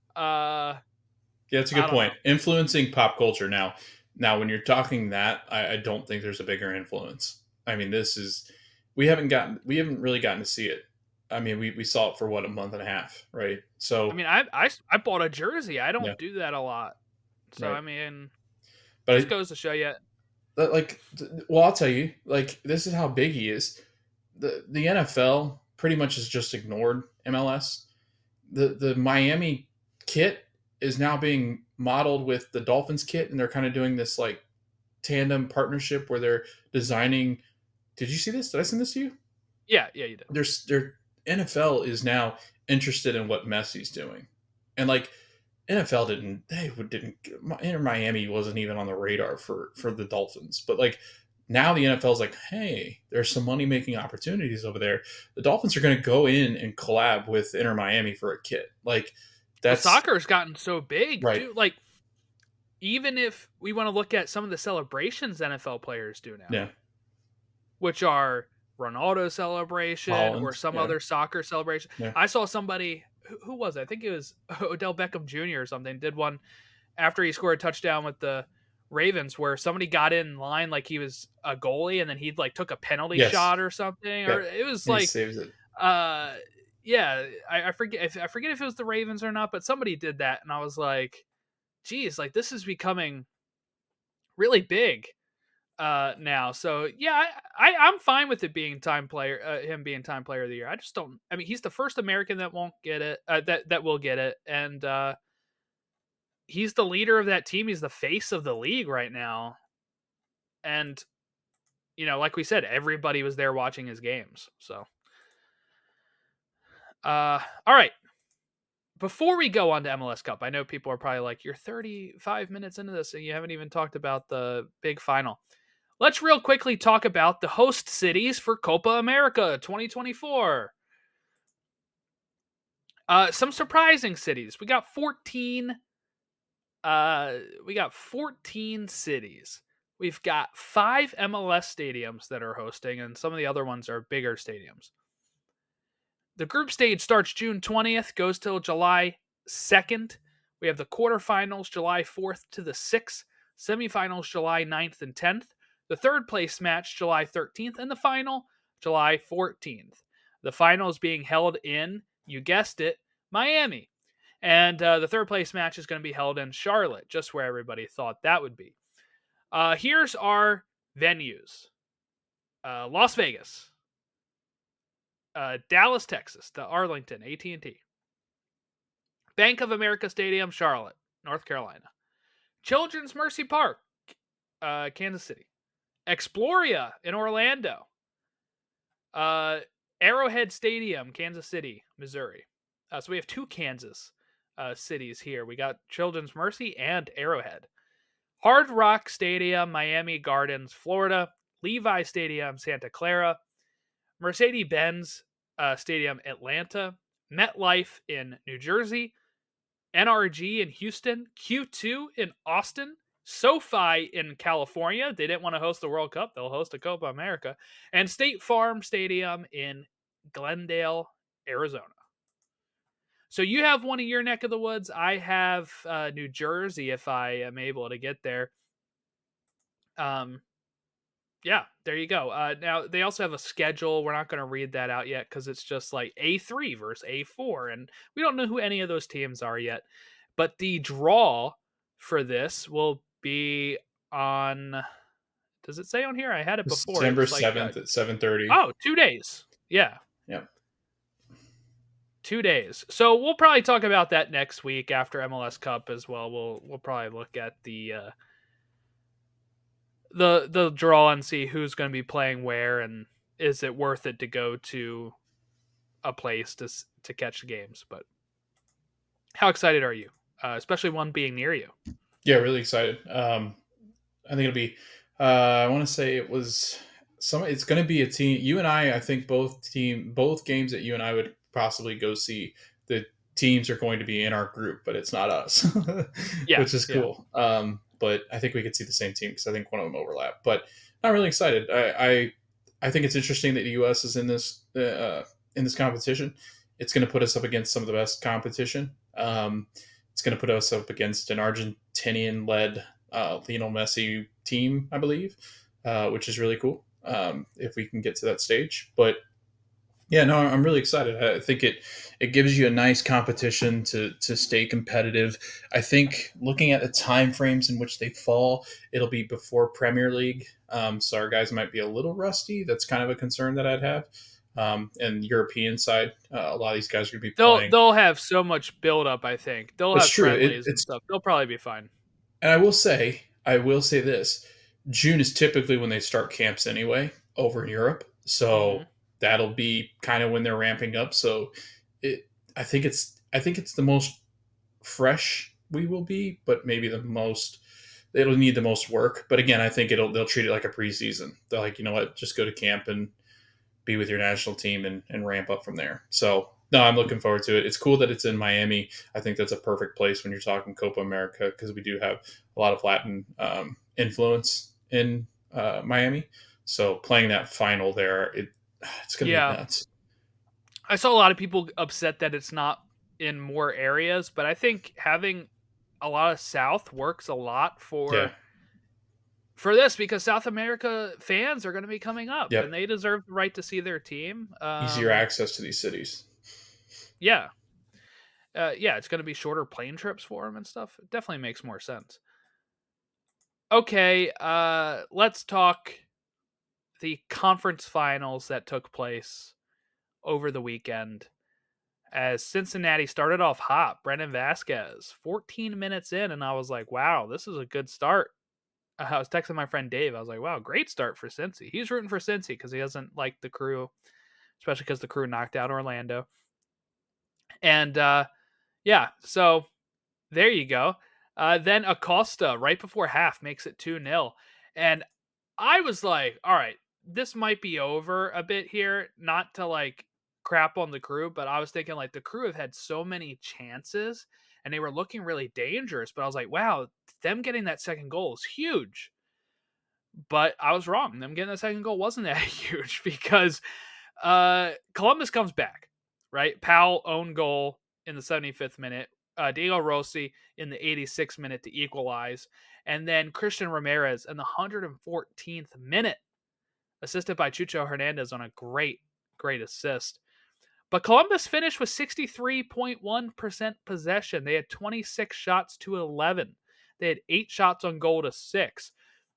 uh, yeah, that's a good point. Know. Influencing pop culture. Now, now when you're talking that, I, I don't think there's a bigger influence. I mean, this is. We haven't gotten, we haven't really gotten to see it. I mean, we, we saw it for what, a month and a half, right? So, I mean, I I, I bought a jersey. I don't yeah. do that a lot. So, right. I mean, but this goes to show you. That, like, well, I'll tell you, like, this is how big he is. The the N F L pretty much has just ignored M L S. The the Miami kit is now being modeled with the Dolphins kit, and they're kind of doing this like tandem partnership where they're designing. Did you see this? Did I send this to you? Yeah, yeah, you did. There's their N F L is now interested in what Messi's doing, and like N F L didn't they didn't Inter Miami wasn't even on the radar for for the Dolphins, but like now the N F L is like, hey, there's some money making opportunities over there. The Dolphins are going to go in and collab with Inter Miami for a kit. Like that's well, soccer has gotten so big, right? Dude, like even if we want to look at some of the celebrations N F L players do now, yeah. which are Ronaldo celebration Holland, or some yeah. other soccer celebration. Yeah. I saw somebody, who, who was it? I think it was Odell Beckham Junior or something, did one after he scored a touchdown with the Ravens where somebody got in line like he was a goalie and then he like took a penalty yes. shot or something. Yeah. Or it was he like, saves it. uh, yeah, I, I forget if I forget if it was the Ravens or not, but somebody did that. And I was like, geez, like this is becoming really big. Uh, now, so yeah, I, I I'm fine with it being time player, uh, him being time player of the year. I just don't. I mean, he's the first American that won't get it, uh, that that will get it, and uh, he's the leader of that team. He's the face of the league right now, and you know, like we said, everybody was there watching his games. So, uh, all right. Before we go on to M L S Cup, I know people are probably like, "You're thirty-five minutes into this, and you haven't even talked about the big final." Let's real quickly talk about the host cities for Copa America twenty twenty-four. Uh, some surprising cities. We got fourteen. Uh, we got fourteen cities. We've got five M L S stadiums that are hosting, and some of the other ones are bigger stadiums. The group stage starts June twentieth, goes till July second. We have the quarterfinals July fourth to the sixth, semifinals July ninth and tenth. The third place match July thirteenth, and the final July fourteenth. The final is being held in, you guessed it, Miami. And uh, the third place match is going to be held in Charlotte, just where everybody thought that would be. Uh, here's our venues. Uh, Las Vegas. Uh, Dallas, Texas, the Arlington, A T and T. Bank of America Stadium, Charlotte, North Carolina. Children's Mercy Park, uh, Kansas City. Exploria in Orlando. Uh, Arrowhead Stadium, Kansas City, Missouri. Uh, so we have two Kansas uh, cities here. We got Children's Mercy and Arrowhead. Hard Rock Stadium, Miami Gardens, Florida. Levi Stadium, Santa Clara. Mercedes-Benz uh, Stadium, Atlanta. MetLife in New Jersey. N R G in Houston. Q two in Austin. SoFi in California. They didn't want to host the World Cup. They'll host a Copa America. And State Farm Stadium in Glendale, Arizona. So you have one in your neck of the woods. I have uh, New Jersey if I am able to get there. Um, Yeah, there you go. Uh, now, they also have a schedule. We're not going to read that out yet because it's just like A three versus A four, and we don't know who any of those teams are yet. But the draw for this will be on... Does it say on here? I had it before. September like, seventh uh, at seven thirty. Oh, two days. Yeah. Yeah. Two days. So we'll probably talk about that next week after M L S Cup as well. We'll we'll probably look at the... Uh, the the draw and see who's going to be playing where, and is it worth it to go to a place to to catch the games. But how excited are you, uh, especially one being near you? Yeah, really excited. um I think it'll be uh I want to say it was some it's going to be a team. You and I I think both team both games that you and I would possibly go see, the teams are going to be in our group, but it's not us. Yeah, which is cool. Yeah. um But I think we could see the same team because I think one of them overlap. But I'm really excited. I, I I think it's interesting that the U S is in this uh, in this competition. It's going to put us up against some of the best competition. Um, it's going to put us up against an Argentinian-led uh, Lionel Messi team, I believe, uh, which is really cool um, if we can get to that stage. But yeah, no, I'm really excited. I think it it gives you a nice competition to to stay competitive. I think looking at the time frames in which they fall, it'll be before Premier League. Um, so our guys might be a little rusty. That's kind of a concern that I'd have. Um, and European side, uh, a lot of these guys are going to be they'll, playing. They'll have so much build up, I think. They'll That's have true. friendlies it, and stuff. They'll probably be fine. And I will say, I will say this. June is typically when they start camps anyway over in Europe. So... Mm-hmm. That'll be kind of when they're ramping up. So it, I think it's, I think it's the most fresh we will be, but maybe the most, it'll need the most work. But again, I think it'll, they'll treat it like a preseason. They're like, you know what, just go to camp and be with your national team and, and ramp up from there. So no, I'm looking forward to it. It's cool that it's in Miami. I think that's a perfect place when you're talking Copa America, because we do have a lot of Latin um, influence in uh, Miami. So playing that final there, it, it's gonna yeah. be nuts. I saw a lot of people upset that it's not in more areas, but I think having a lot of South works a lot for yeah. for this, because South America fans are going to be coming up, yep. and they deserve the right to see their team. Um, Easier access to these cities. Yeah, uh, yeah, it's going to be shorter plane trips for them and stuff. It definitely makes more sense. Okay, uh, let's talk the conference finals that took place over the weekend, as Cincinnati started off hot. Brendan Vasquez, fourteen minutes in, and I was like, wow, this is a good start. I was texting my friend Dave. I was like, wow, great start for Cincy. He's rooting for Cincy because he doesn't like the Crew, especially because the Crew knocked out Orlando. And, uh, yeah, so there you go. Uh, then Acosta, right before half, makes it two nil. And I was like, all right, this might be over a bit here, not to like crap on the Crew, but I was thinking like the Crew have had so many chances and they were looking really dangerous, but I was like, wow, them getting that second goal is huge. But I was wrong. Them getting that second goal wasn't that huge, because uh, Columbus comes back, right? Powell own goal in the seventy-fifth minute, uh, Diego Rossi in the eighty-sixth minute to equalize, and then Christian Ramirez in the one hundred fourteenth minute, assisted by Chucho Hernandez on a great, great assist. But Columbus finished with sixty-three point one percent possession. They had twenty-six shots to eleven. They had eight shots on goal to six.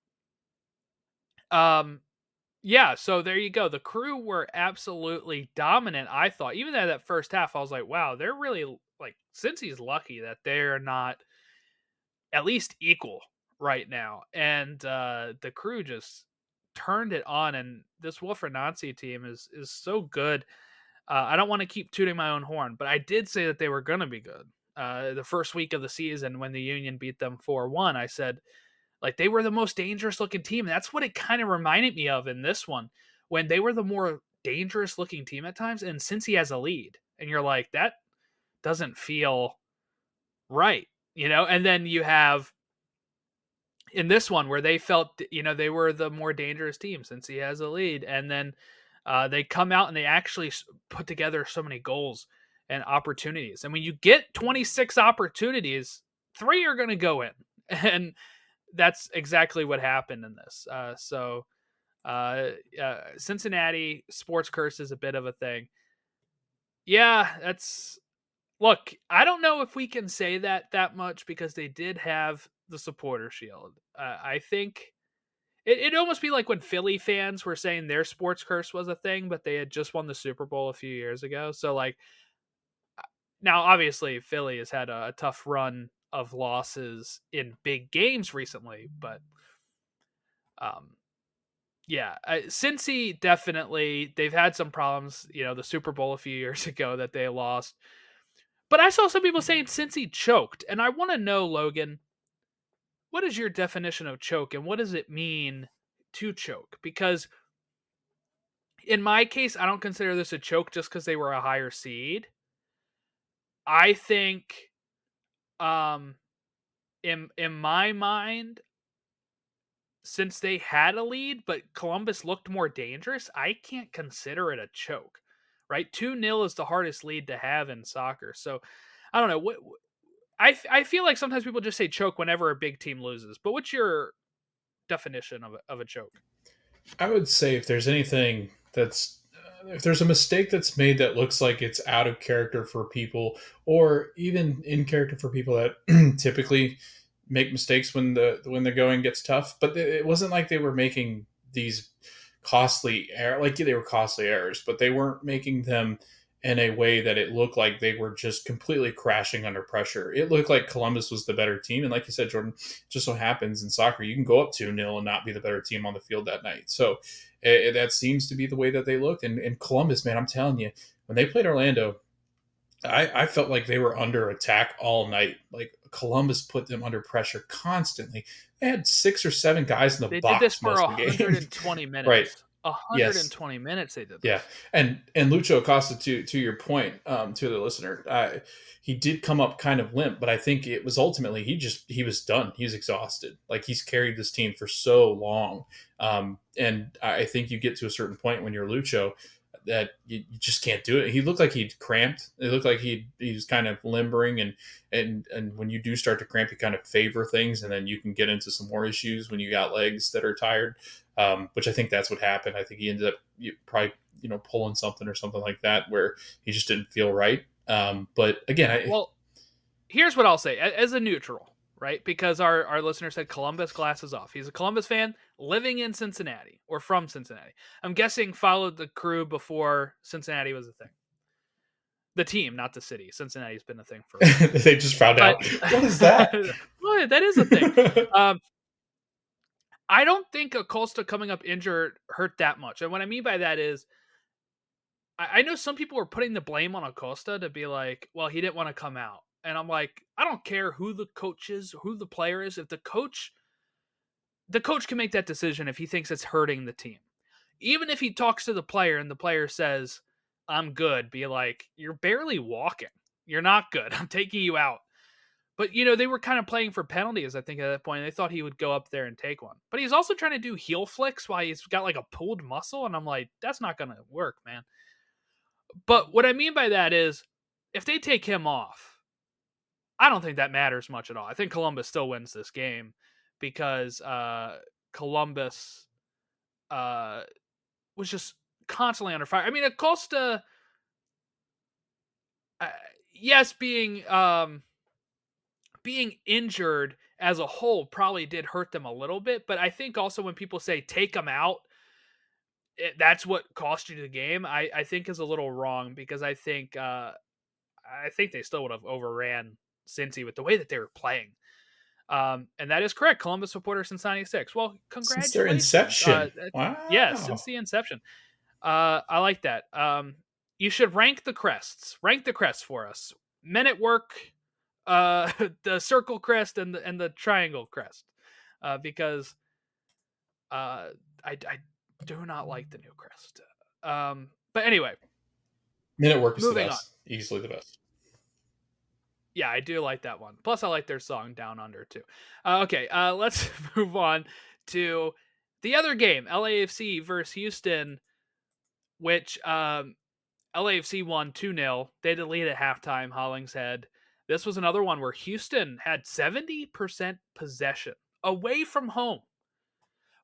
Um, yeah, so there you go. The Crew were absolutely dominant, I thought. Even at that first half, I was like, wow, they're really, like, Cincy's lucky that they're not at least equal right now. And uh, the Crew just turned it on, and this Wilfried Nancy team is is so good. Uh, I don't want to keep tooting my own horn, but I did say that they were going to be good. Uh, the first week of the season when the Union beat them four one, I said, like, they were the most dangerous looking team. That's what it kind of reminded me of in this one, when they were the more dangerous looking team at times, and Cincy has a lead, and you're like, that doesn't feel right, you know? And then you have in this one where they felt, you know, they were the more dangerous team since he has a lead. And then uh, they come out and they actually put together so many goals and opportunities. And when you get twenty-six opportunities, three are going to go in. And that's exactly what happened in this. Uh, so Uh, uh, Cincinnati sports curse is a bit of a thing. Yeah, that's look. I don't know if we can say that that much because they did have the supporter shield. Uh, I think it, it'd almost be like when Philly fans were saying their sports curse was a thing, but they had just won the Super Bowl a few years ago. So like, now obviously Philly has had a, a tough run of losses in big games recently, but um. Yeah, uh, Cincy definitely, they've had some problems, you know, the Super Bowl a few years ago that they lost. But I saw some people saying Cincy choked, and I want to know, Logan, what is your definition of choke, and what does it mean to choke? Because in my case, I don't consider this a choke just because they were a higher seed. I think, um, in in my mind, since they had a lead, but Columbus looked more dangerous, I can't consider it a choke, right? two nil is the hardest lead to have in soccer. So I don't know. What, I, I feel like sometimes people just say choke whenever a big team loses. But what's your definition of a, of a choke? I would say if there's anything that's, uh, if there's a mistake that's made that looks like it's out of character for people, or even in character for people that typically make mistakes when the when the going gets tough, but it wasn't like they were making these costly error like they were costly errors, but they weren't making them in a way that it looked like they were just completely crashing under pressure. It looked like Columbus was the better team, and like you said, Jordan, just so happens in soccer you can go up two nil and not be the better team on the field that night. So it, that seems to be the way that they looked. And, and Columbus, man, I'm telling you, when they played Orlando, I, I felt like they were under attack all night. Like Columbus put them under pressure constantly. They had six or seven guys in the they box. They did this for one hundred twenty minutes. Right. one hundred twenty yes. minutes they did this. Yeah. And and Lucho Acosta, to to your point, um, to the listener, uh, he did come up kind of limp, but I think it was ultimately he just he was done. He was exhausted. Like he's carried this team for so long. Um, and I think you get to a certain point when you're Lucho that you, you just can't do it. He looked like he'd cramped. It looked like he he was kind of limbering, and and and when you do start to cramp, you kind of favor things, and then you can get into some more issues when you got legs that are tired. Um, which I think that's what happened. I think he ended up you, probably you know pulling something or something like that where he just didn't feel right. Um, but again, I, well, here's what I'll say as a neutral. Right, because our, our listener said Columbus glasses off. He's a Columbus fan living in Cincinnati or from Cincinnati. I'm guessing followed the crew before Cincinnati was a thing. The team, not the city. Cincinnati's been a thing for a while. They just found but, out. What is that? Well, that is a thing. Um, I don't think Acosta coming up injured hurt that much. And what I mean by that is, I, I know some people were putting the blame on Acosta to be like, well, he didn't want to come out. And I'm like, I don't care who the coach is, who the player is. If the coach, the coach can make that decision if he thinks it's hurting the team. Even if he talks to the player and the player says, I'm good, be like, you're barely walking. You're not good. I'm taking you out. But, you know, they were kind of playing for penalties, I think, at that point. They thought he would go up there and take one. But he's also trying to do heel flicks while he's got like a pulled muscle. And I'm like, that's not going to work, man. But what I mean by that is, if they take him off, I don't think that matters much at all. I think Columbus still wins this game because uh, Columbus uh, was just constantly under fire. I mean, Acosta, uh, yes, being um, being injured as a whole probably did hurt them a little bit. But I think also when people say take him out, it, that's what cost you the game, I, I think is a little wrong because I think uh, I think they still would have overran Cincy with the way that they were playing. Um, and that is correct. Columbus supporter since ninety-six. Well, congratulations. Since their inception. Uh, wow. Yeah, since the inception. Uh, I like that. Um, you should rank the crests. Rank the crests for us. Men at Work, uh, the circle crest, and the, and the triangle crest. Uh, because uh, I, I do not like the new crest. Um, but anyway. Men at Work is the best. On. Easily the best. Yeah, I do like that one. Plus, I like their song Down Under, too. Uh, okay, uh, let's move on to the other game, L A F C versus Houston, which um, L A F C won two nil. They had the lead at halftime, Hollingshead. This was another one where Houston had seventy percent possession away from home.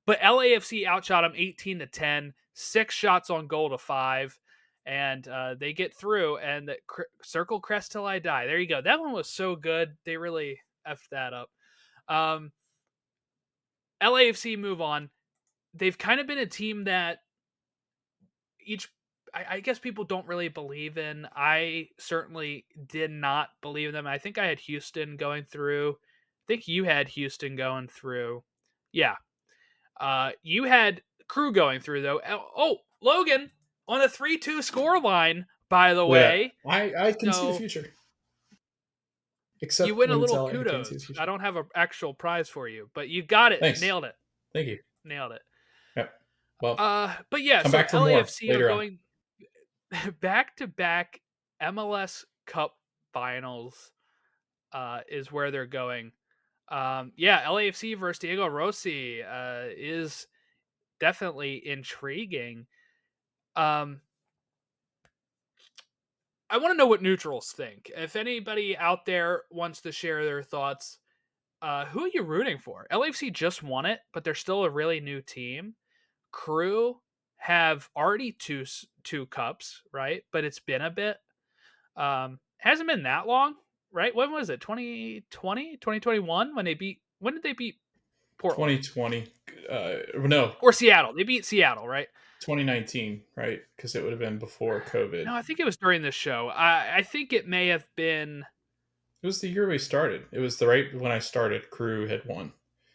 But L A F C outshot them eighteen to ten, six shots on goal to five. And uh, they get through, and the cr- circle crest till I die. There you go. That one was so good. They really effed that up. Um, L A F C move on. They've kind of been a team that each, I, I guess people don't really believe in. I certainly did not believe in them. I think I had Houston going through. I think you had Houston going through. Yeah. Uh, you had Crew going through, though. Oh, Logan. On a three two score line, by the way. Yeah, I, I can so see the future. Except you win a little L A, kudos. I, I don't have an actual prize for you, but you got it. Thanks. Nailed it. Thank you. Nailed it. Yep. Well, uh, but yeah, come so back for L A F C more are going back to back M L S Cup finals uh, is where they're going. Um, yeah, L A F C versus Diego Rossi uh, is definitely intriguing. Um, I want to know what neutrals think. If anybody out there wants to share their thoughts, uh, who are you rooting for? L A F C just won it, but they're still a really new team. Crew have already two two cups, right? But it's been a bit. Um, hasn't been that long, right? When was it? twenty twenty, twenty twenty-one when they beat. When did they beat Portland? twenty twenty. Uh, no. Or Seattle. They beat Seattle, right? twenty nineteen, right? Because it would have been before COVID. No, I think it was during this show. I, I think it may have been. It was the year we started. It was the right when I started. Crew had won.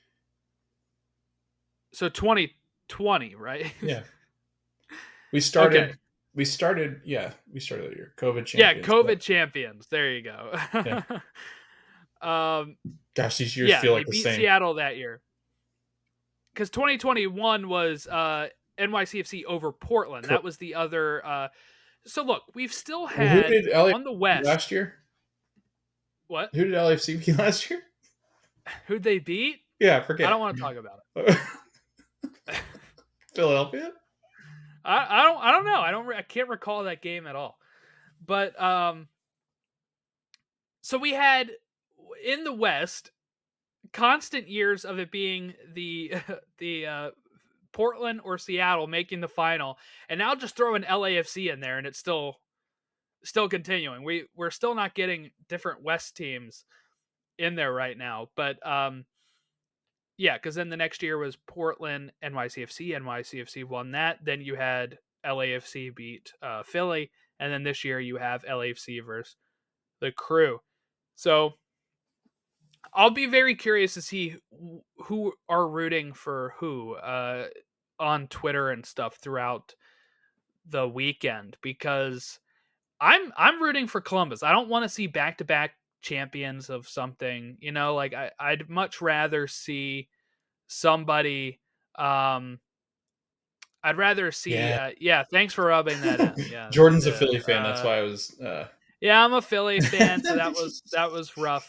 So twenty twenty, right? Yeah. We started. Okay. We started. Yeah, we started that year. COVID champions. Yeah, COVID but, champions. There you go. Yeah. um. Gosh, these years yeah, feel like they the beat same. Seattle that year. Because twenty twenty-one was uh, N Y C F C over Portland. Cool. That was the other. Uh, so look, we've still Who had did L A F C on the West last year? What? Who did L A F C beat last year? Who'd they beat? Yeah, I forget. I don't want to talk about it. Philadelphia? I, I don't. I don't know. I don't. I can't recall that game at all. But um. So we had in the West constant years of it being the the uh, Portland or Seattle making the final, and now just throw an L A F C in there, and it's still still continuing. We we're still not getting different West teams in there right now, but um, yeah, because then the next year was Portland, N Y C F C, N Y C F C won that. Then you had L A F C beat uh, Philly, and then this year you have L A F C versus the Crew. So I'll be very curious to see who are rooting for who uh, on Twitter and stuff throughout the weekend, because I'm I'm rooting for Columbus. I don't want to see back-to-back champions of something, you know, like I, I'd much rather see somebody. Um, I'd rather see. Yeah, uh, yeah thanks for rubbing that in. Yeah, Jordan's yeah, a Philly fan. uh, That's why I was. Uh... Yeah, I'm a Philly fan, so that was that was rough.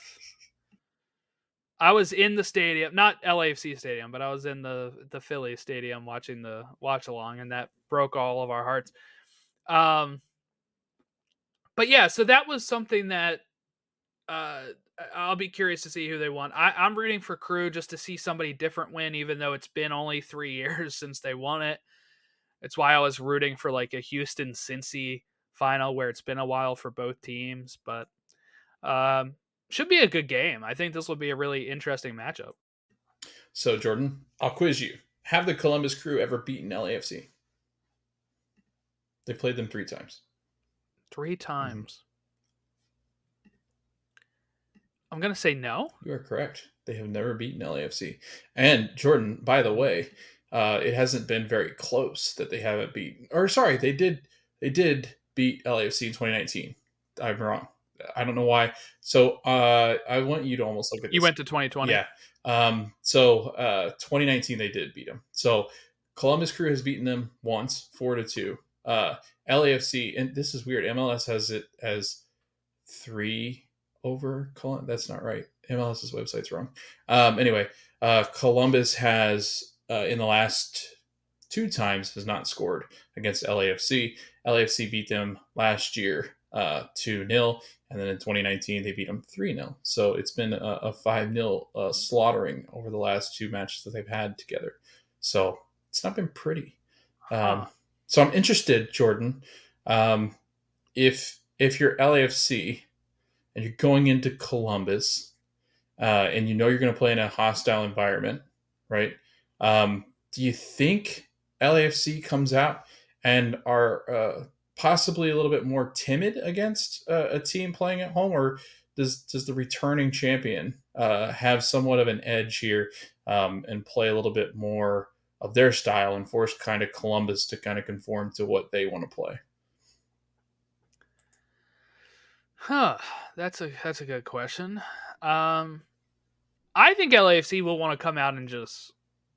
I was in the stadium, not L A F C stadium, but I was in the the Philly stadium watching the watch along, and that broke all of our hearts. Um, but yeah, so that was something that uh, I'll be curious to see who they won. I, I'm rooting for Crew just to see somebody different win, even though it's been only three years since they won it. It's why I was rooting for like a Houston Cincy final where it's been a while for both teams, but um, should be a good game. I think this will be a really interesting matchup. So Jordan, I'll quiz you. Have the Columbus Crew ever beaten L A F C? They played them three times. Three times. Mm-hmm. I'm going to say no. You are correct. They have never beaten L A F C. And Jordan, by the way, uh, it hasn't been very close that they haven't beaten. Or sorry, they did. They did beat L A F C in twenty nineteen. I'm wrong. I don't know why. So uh, I want you to almost look at this. You went to twenty twenty. Yeah. Um, so uh, twenty nineteen, they did beat them. So Columbus Crew has beaten them once, four to two. Uh, L A F C, and this is weird. M L S has it as three over Columbus. That's not right. MLS's website's wrong. Um, anyway, uh, Columbus has uh, in the last two times has not scored against L A F C. L A F C beat them last year uh, two nil, and then in twenty nineteen they beat them three nil. So it's been a, a five nil uh, slaughtering over the last two matches that they've had together. So it's not been pretty. Um, Huh. so I'm interested, Jordan, um, if if you're L A F C and you're going into Columbus, uh, and you know you're going to play in a hostile environment, right? Um, do you think L A F C comes out and are uh, possibly a little bit more timid against uh, a team playing at home, or does does the returning champion uh, have somewhat of an edge here um, and play a little bit more of their style and force kind of Columbus to kind of conform to what they want to play? Huh. That's a that's a good question. Um, I think L A F C will want to come out and just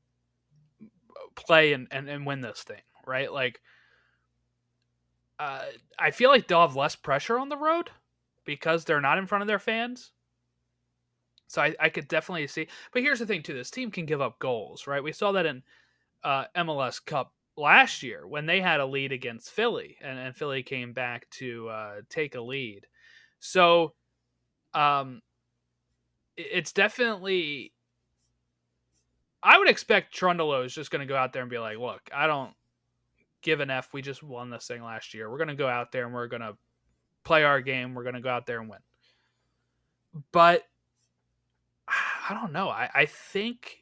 play and, and, and win this thing, right? Like, uh, I feel like they'll have less pressure on the road because they're not in front of their fans. So I, I could definitely see. But here's the thing, too. This team can give up goals, right? We saw that in uh, M L S Cup last year when they had a lead against Philly, and, and Philly came back to uh, take a lead. So um, it's definitely... I would expect Trundle is just going to go out there and be like, look, I don't give an F. We just won this thing last year. We're going to go out there and we're going to play our game. We're going to go out there and win. But I don't know. I, I think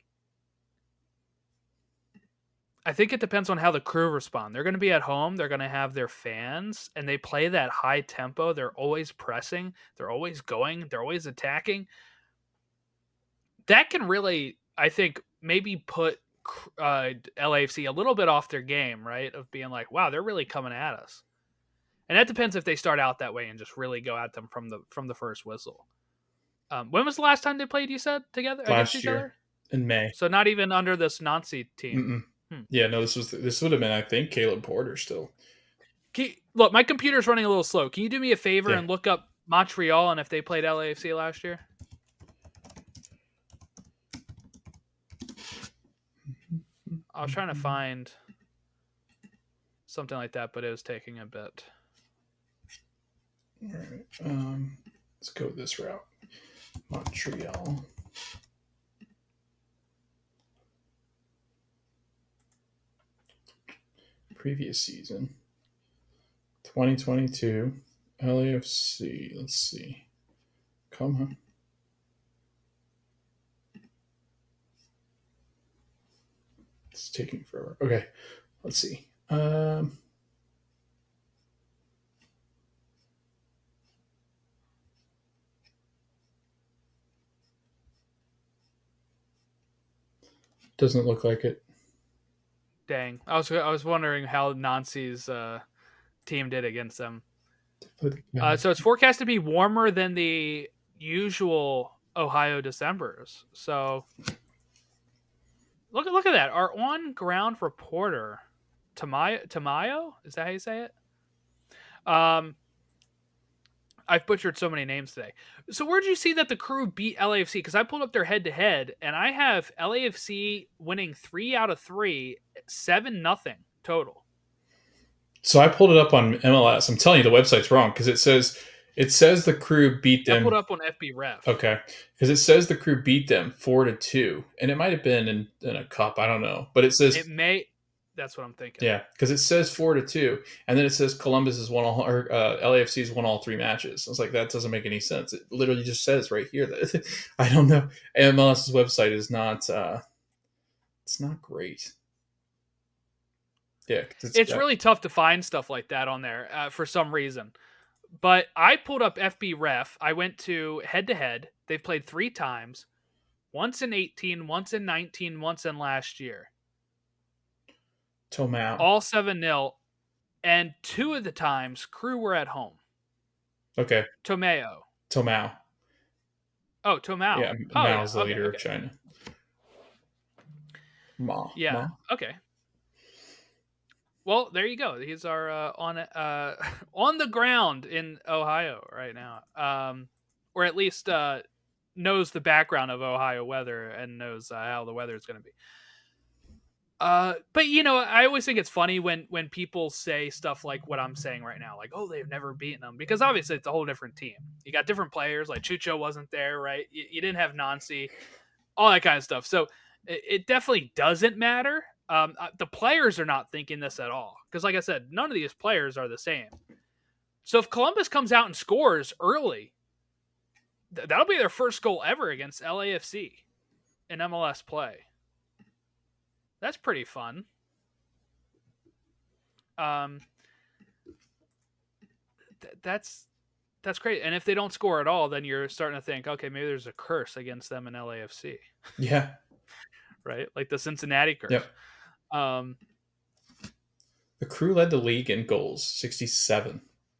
I think it depends on how the Crew respond. They're going to be at home. They're going to have their fans, and they play that high tempo. They're always pressing. They're always going. They're always attacking. That can really, I think, maybe put uh, L A F C a little bit off their game, right? Of being like, wow, they're really coming at us. And that depends if they start out that way and just really go at them from the from the first whistle. Um, when was the last time they played, you said, together? Last each year other? In May. So not even under this Nancy team. Hmm. Yeah, no, this was this would have been, I think, Caleb Porter still. Can you, look, my computer's running a little slow. Can you do me a favor Yeah. and look up Montreal and if they played L A F C last year? I was trying to find something like that, but it was taking a bit. All right. Um, let's go this route. Montreal. Previous season. twenty twenty-two. L A F C. Let's see. Come on. It's taking forever. Okay. Let's see. Um, doesn't look like it. Dang. I was I was wondering how Nancy's uh, team did against them. Uh, so it's forecast to be warmer than the usual Ohio Decembers. So look at look at that. Our on-ground reporter, Tamayo, Tamayo, is that how you say it? Um, I've butchered so many names today. So where'd you see that the Crew beat L A F C? Because I pulled up their head-to-head, and I have L A F C winning three out of three, seven nothing total. So I pulled it up on M L S. I'm telling you, the website's wrong because it says it says the Crew beat them. I pulled up on F B Ref. Okay, because it says the Crew beat them four to two, and it might have been in, in a cup. I don't know, but it says it may. That's what I'm thinking. Yeah, because it says four to two, and then it says Columbus has won all, or uh, L A F C has won all three matches. I was like, that doesn't make any sense. It literally just says right here that I don't know. MLS's website is not. Uh, it's not great. Yeah, it's, it's really tough to find stuff like that on there uh, for some reason. But I pulled up F B Ref. I went to head to head. They've played three times, once in eighteen, once in nineteen, once in last year. Tomau. All seven nil, and two of the times Crew were at home. Okay. Tomeo. Tomau. Oh, Tomau. Yeah, oh, Mao yeah. is the okay, leader okay. of China. Ma. Yeah. Ma. Okay. Well, there you go. He's our uh, on uh, on the ground in Ohio right now, um, or at least uh, knows the background of Ohio weather and knows uh, how the weather is going to be. Uh, but you know, I always think it's funny when when people say stuff like what I'm saying right now, like, "Oh, they've never beaten them," because obviously it's a whole different team. You got different players, like Chucho wasn't there, right? You, you didn't have Nancy, all that kind of stuff. So it, it definitely doesn't matter. Um, the players are not thinking this at all. Because like I said, none of these players are the same. So if Columbus comes out and scores early, th- that'll be their first goal ever against L A F C in M L S play. That's pretty fun. Um, th- that's that's great. And if they don't score at all, then you're starting to think, okay, maybe there's a curse against them in L A F C. Yeah. Right? Like the Cincinnati curse. Yep. Um, the Crew led the league in goals, sixty-seven.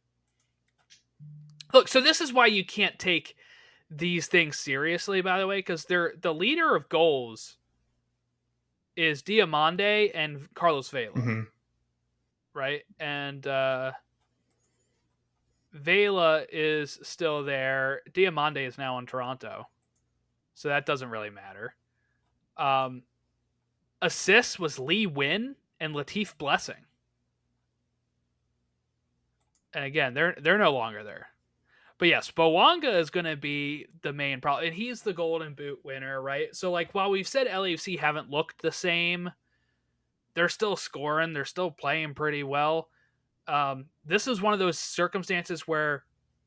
Look, so this is why you can't take these things seriously, by the way, because they're the leader of goals is Diamande and Carlos Vela. Mm-hmm. Right? And uh, Vela is still there. Diamande is now in Toronto. So that doesn't really matter. Um, assists was Lee Win and Latif Blessing. And again, they're they're no longer there. But yes, Bouanga is going to be the main problem. And he's the Golden Boot winner, right? So, like, while we've said L A F C haven't looked the same, they're still scoring. They're still playing pretty well. Um, this is one of those circumstances where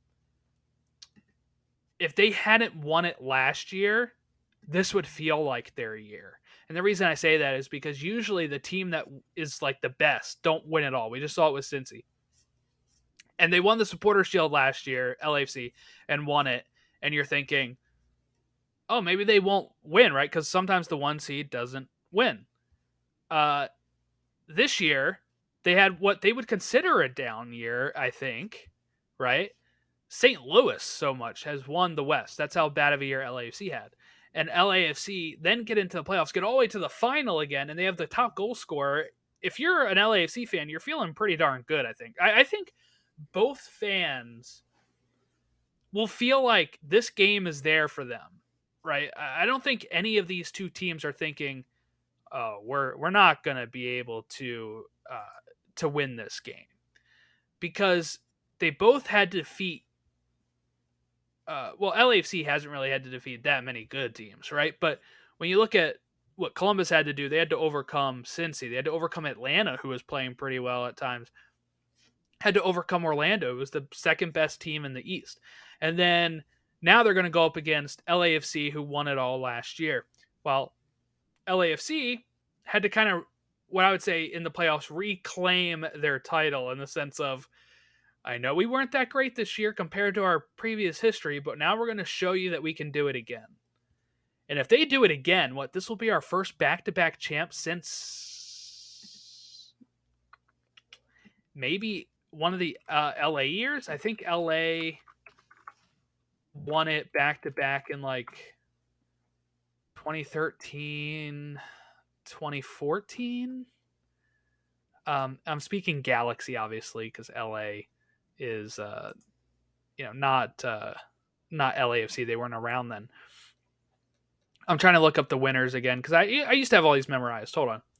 if they hadn't won it last year, this would feel like their year. And the reason I say that is because usually the team that is like the best don't win it all. We just saw it with Cincy. And they won the Supporters' Shield last year, L A F C, and won it. And you're thinking, oh, maybe they won't win, right? Because sometimes the one seed doesn't win. Uh, this year, they had what they would consider a down year, I think, right? Saint Louis so much has won the West. That's how bad of a year L A F C had. And L A F C then get into the playoffs, get all the way to the final again, and they have the top goal scorer. If you're an L A F C fan, you're feeling pretty darn good, I think. I, I think both fans will feel like this game is there for them, right? I don't think any of these two teams are thinking, oh, we're we're not going to be able to uh, to win this game. Because they both had to defeat Uh, well, L A F C hasn't really had to defeat that many good teams, right? But when you look at what Columbus had to do, they had to overcome Cincy. They had to overcome Atlanta, who was playing pretty well at times. Had to overcome Orlando, who was the second best team in the East. And then now they're going to go up against L A F C, who won it all last year. While L A F C had to kind of, what I would say in the playoffs, reclaim their title in the sense of, I know we weren't that great this year compared to our previous history, but now we're going to show you that we can do it again. And if they do it again, what, this will be our first back-to-back champ since maybe one of the uh, L A years? I think L A won it back-to-back in like twenty thirteen, twenty fourteen. Um, I'm speaking Galaxy, obviously, because L A is uh you know not uh not L A F C. They weren't around then. I'm trying to look up the winners again because I I used to have all these memorized. Hold on.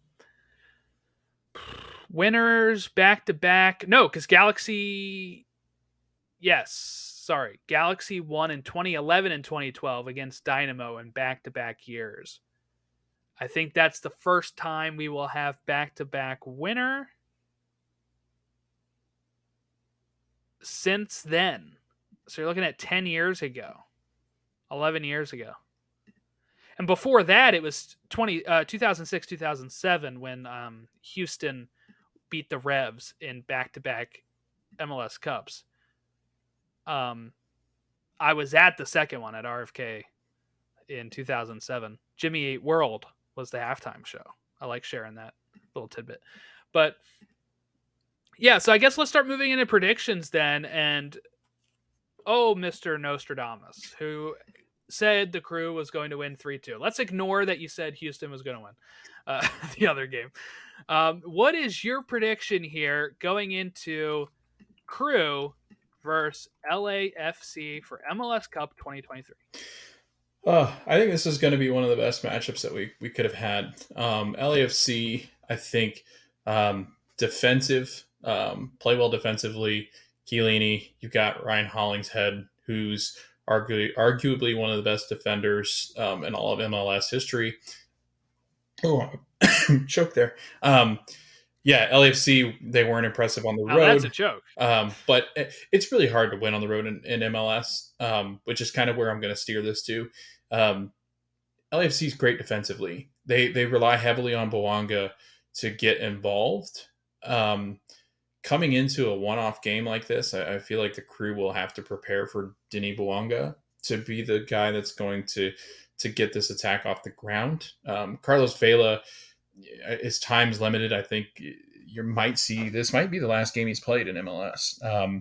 Winners back to back. No, because Galaxy yes, sorry. Galaxy won in twenty eleven and twenty twelve against Dynamo in back to back years. I think that's the first time we will have back to back winner. Since then. So you're looking at ten years ago. eleven years ago. And before that, it was twenty, uh, two thousand six, two thousand seven when um, Houston beat the Revs in back-to-back M L S Cups. Um, I was at the second one at R F K in two thousand seven. Jimmy Eat World was the halftime show. I like sharing that little tidbit. But yeah, so I guess let's start moving into predictions then. And, oh, Mister Nostradamus, who said the Crew was going to win three two. Let's ignore that you said Houston was going to win uh, the other game. Um, what is your prediction here going into Crew versus L A F C for M L S Cup twenty twenty-three? Uh, I think this is going to be one of the best matchups that we, we could have had. Um, L A F C, I think, um, defensive, um, play well defensively. Chiellini, you've got Ryan Hollingshead, who's arguably, arguably one of the best defenders um, in all of M L S history. Oh, choke there. Um, yeah, L A F C, they weren't impressive on the now road. That's a joke. Um, but it, it's really hard to win on the road in, in M L S, um, which is kind of where I'm going to steer this to. Um, L A F C is great defensively. They they rely heavily on Bouanga to get involved. Um, coming into a one-off game like this, I, I feel like the Crew will have to prepare for Denis Bouanga to be the guy that's going to to get this attack off the ground. Um, Carlos Vela, his time's limited. I think you might see this might be the last game he's played in M L S. Um,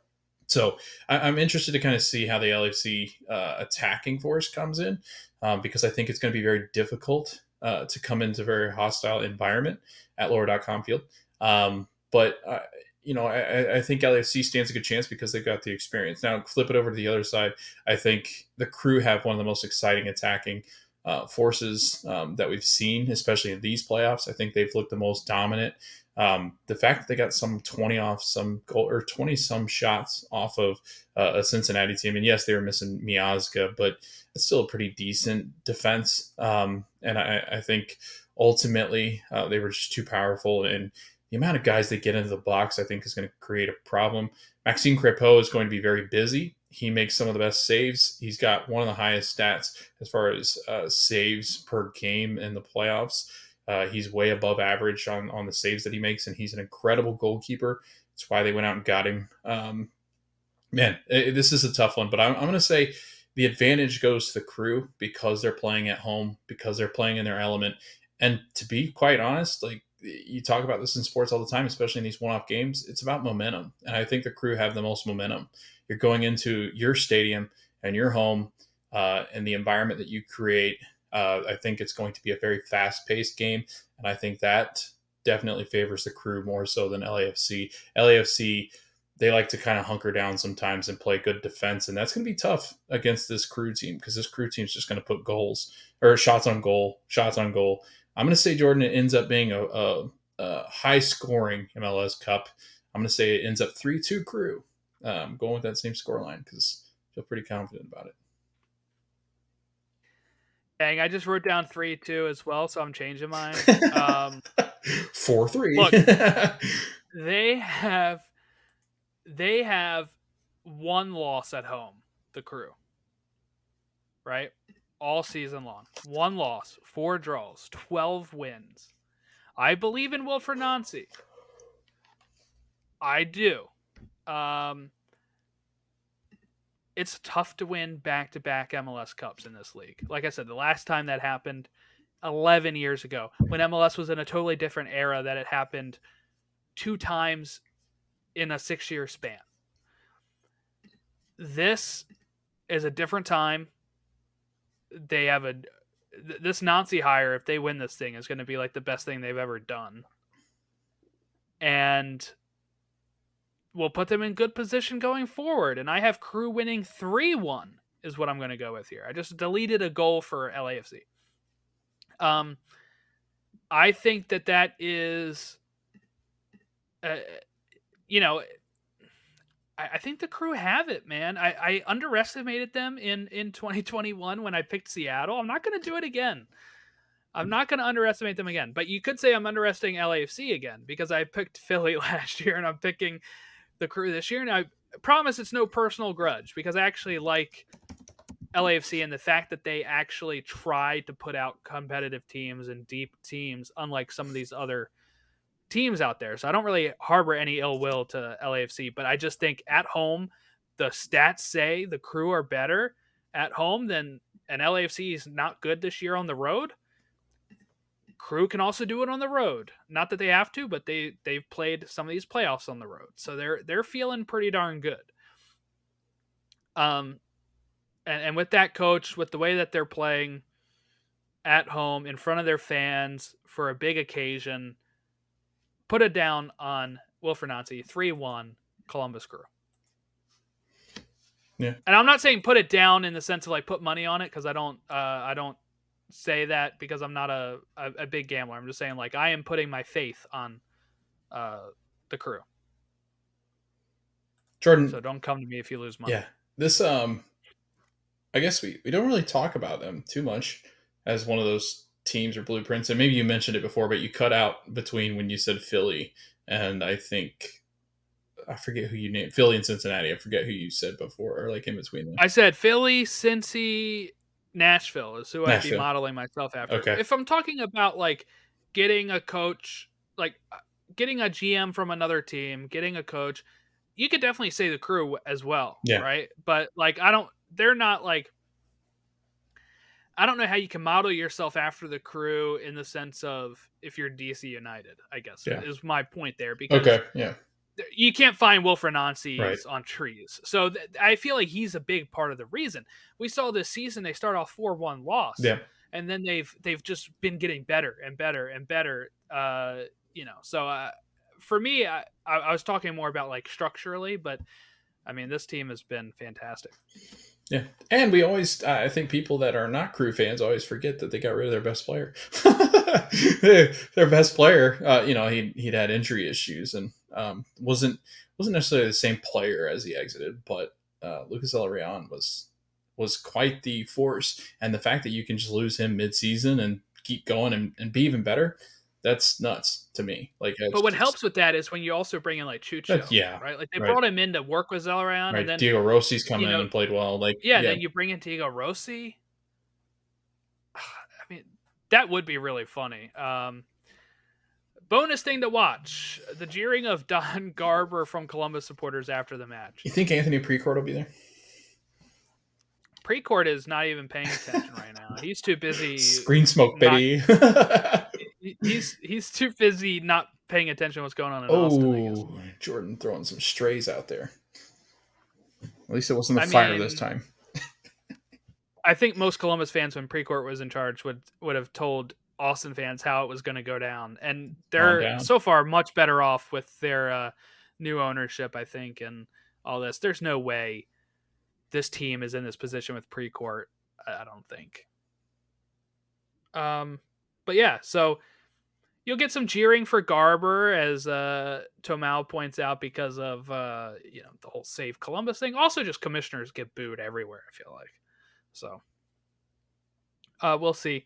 so I, I'm interested to kind of see how the L A F C uh, attacking force comes in, um, because I think it's going to be very difficult uh, to come into a very hostile environment at lower dot com field. Um, but uh, you know, I, I think L A F C stands a good chance because they've got the experience. Now, flip it over to the other side. I think the Crew have one of the most exciting attacking uh, forces um, that we've seen, especially in these playoffs. I think they've looked the most dominant. Um, the fact that they got some twenty off some goal or twenty some shots off of uh, a Cincinnati team, and yes, they were missing Miazga, but it's still a pretty decent defense. Um, and I, I think ultimately uh, they were just too powerful, and the amount of guys that get into the box, I think, is going to create a problem. Maxime Crépeau is going to be very busy. He makes some of the best saves. He's got one of the highest stats as far as uh, saves per game in the playoffs. Uh, he's way above average on, on the saves that he makes, and he's an incredible goalkeeper. That's why they went out and got him. Um, man, it, this is a tough one, but I'm, I'm going to say the advantage goes to the Crew because they're playing at home, because they're playing in their element. And to be quite honest, like, you talk about this in sports all the time, especially in these one-off games, it's about momentum. And I think the Crew have the most momentum. You're going into your stadium and your home uh, and the environment that you create. Uh, I think it's going to be a very fast-paced game. And I think that definitely favors the Crew more so than L A F C. L A F C, they like to kind of hunker down sometimes and play good defense. And that's going to be tough against this Crew team because this Crew team is just going to put goals or shots on goal, shots on goal. I'm going to say, Jordan, it ends up being a, a, a high-scoring M L S Cup. I'm going to say it ends up three two Crew. Um, going with that same scoreline because I feel pretty confident about it. Dang, I just wrote down three two as well, so I'm changing mine. Um, four three. Look, they have they have one loss at home, the Crew, right? All season long. One loss, four draws, twelve wins. I believe in Wilfried Nancy. I do. Um, it's tough to win back-to-back M L S Cups in this league. Like I said, the last time that happened, eleven years ago, when M L S was in a totally different era, that it happened two times in a six-year span. This is a different time. They have a this Nancy hire, if they win this thing, is going to be like the best thing they've ever done, and will put them in good position going forward. And I have Crew winning three one is what I'm going to go with here. I just deleted a goal for L A F C. Um, I think that that is, uh, you know. I think the Crew have it, man. I, I underestimated them in, in twenty twenty-one when I picked Seattle. I'm not going to do it again. I'm not going to underestimate them again. But you could say I'm underestimating L A F C again because I picked Philly last year and I'm picking the Crew this year. And I promise it's no personal grudge because I actually like L A F C and the fact that they actually tried to put out competitive teams and deep teams, unlike some of these other teams out there. So I don't really harbor any ill will to L A F C, but I just think at home, the stats say the Crew are better at home than and L A F C is not good this year on the road. Crew can also do it on the road. Not that they have to, but they they've played some of these playoffs on the road. So they're they're feeling pretty darn good. Um and, and with that coach, with the way that they're playing at home in front of their fans for a big occasion, put it down on Wilfried Nancy, three one Columbus Crew. Yeah. And I'm not saying put it down in the sense of like put money on it because I don't uh, I don't say that because I'm not a, a, a big gambler. I'm just saying like I am putting my faith on uh, the Crew. Jordan. So don't come to me if you lose money. Yeah. This um I guess we, we don't really talk about them too much as one of those teams or blueprints, and maybe you mentioned it before, but you cut out between when you said Philly and I think I forget who you named, Philly and Cincinnati. I forget who you said before, or like in between them. I said Philly, Cincy, Nashville is who Nashville. I'd be modeling myself after. Okay. If I'm talking about like getting a coach, like getting a G M from another team, getting a coach, you could definitely say the Crew as well, yeah. right? But like I don't, they're not like, I don't know how you can model yourself after the Crew in the sense of if you're D C United, I guess yeah. is my point there. Because okay, yeah. You can't find Wilfried Nancy right. on trees. So th- I feel like he's a big part of the reason. We saw this season, they start off four one loss. Yeah. And then they've they've just been getting better and better and better. Uh, you know, so uh, for me, I, I was talking more about like structurally, but I mean, this team has been fantastic. Yeah. And we always, uh, I think people that are not Crew fans always forget that they got rid of their best player. Their best player, uh, you know, he, he'd had injury issues and um, wasn't wasn't necessarily the same player as he exited, but uh, Lucas Elorrion was was quite the force. And the fact that you can just lose him mid-season and keep going and, and be even better, that's nuts to me. Like, but what just, helps with that is when you also bring in like Chucho, yeah, right? Like they right. brought him in to work with Zellerant, right. and then Diego Rossi's come in know, and played well. Like, yeah, yeah, then you bring in Diego Rossi. I mean, that would be really funny. Um, bonus thing to watch: the jeering of Don Garber from Columbus supporters after the match. You think Anthony Precourt will be there? Precourt is not even paying attention right now. He's too busy. Screen smoke, not, baby. he's he's too busy not paying attention to what's going on in oh, Austin. Jordan throwing some strays out there. At least it wasn't the I fire mean, this time. I think most Columbus fans, when Precourt was in charge, would would have told Austin fans how it was going to go down, and they're down. so far much better off with their uh, new ownership, I think, and all this. There's no way this team is in this position with Precourt. I don't think. Um, but yeah, so you'll get some jeering for Garber, as uh, Tomau points out, because of uh, you know, the whole Save Columbus thing. Also, just commissioners get booed everywhere, I feel like. So uh, we'll see.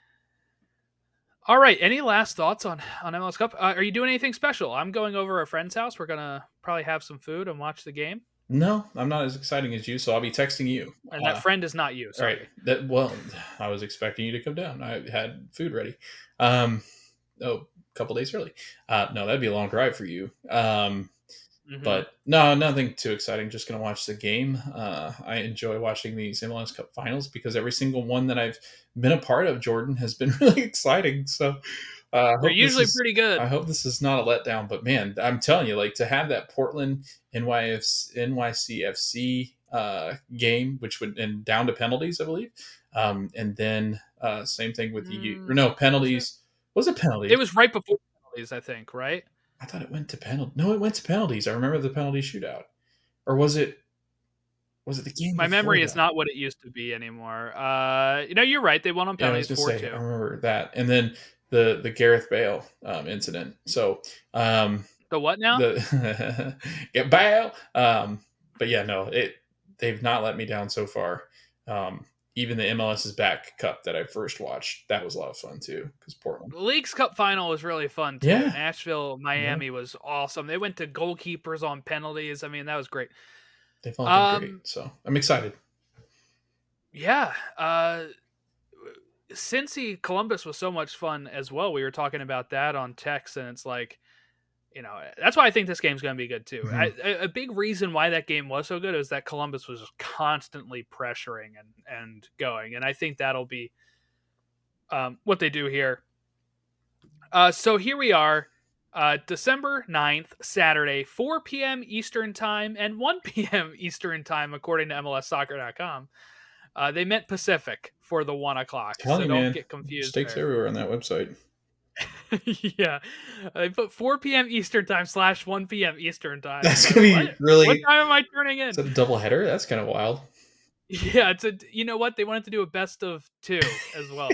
All right. Any last thoughts on, on M L S Cup? Uh, are you doing anything special? I'm going over a friend's house. We're going to probably have some food and watch the game. No, I'm not as exciting as you, so I'll be texting you. And that uh, friend is not you. Sorry. Right. That, well, I was expecting you to come down. I had food ready. Um, oh, a couple days early. Uh, no, that'd be a long drive for you. Um, mm-hmm. But no, nothing too exciting. Just going to watch the game. Uh, I enjoy watching these M L S Cup finals because every single one that I've been a part of, Jordan, has been really exciting. So uh, they're usually is, pretty good. I hope this is not a letdown, but man, I'm telling you, like to have that Portland N Y C F C uh, game, which would and down to penalties, I believe, um, and then uh, same thing with the mm, no penalties. Was it penalties? It was right before penalties, I think. Right? I thought it went to penalty. No, it went to penalties. I remember the penalty shootout, or was it? Was it the game? My memory that? is not what it used to be anymore. Uh, you know, you're right. They won on penalties yeah, four say, two. I remember that, and then the the Gareth Bale um, incident. So um, the what now? The get Bale. Um, but yeah, no, it they've not let me down so far. Um, even the M L S's Back Cup that I first watched, that was a lot of fun too. Because Portland, the League's Cup final was really fun too. Yeah. Nashville, Miami yeah. was awesome. They went to goalkeepers on penalties. I mean, that was great. They've all been um, great, so I'm excited. Yeah, uh, Cincy Columbus was so much fun as well. We were talking about that on text, and it's like, you know, that's why I think this game's going to be good too. Mm-hmm. I, a, a big reason why that game was so good is that Columbus was just constantly pressuring and, and going. And I think that'll be um, what they do here. Uh, so here we are, uh, December ninth, Saturday, four p.m. Eastern time and one p.m. Eastern time, according to M L S soccer dot com. Uh, they meant Pacific for the one o'clock. Tell so you, don't man, get confused. Mistakes there. everywhere on that website. Yeah, I put four p.m. Eastern time slash one p.m. Eastern time. That's gonna be what? really. What time am I turning in? Is that a double header? That's kind of wild. Yeah, it's a. You know what? They wanted to do a best of two as well,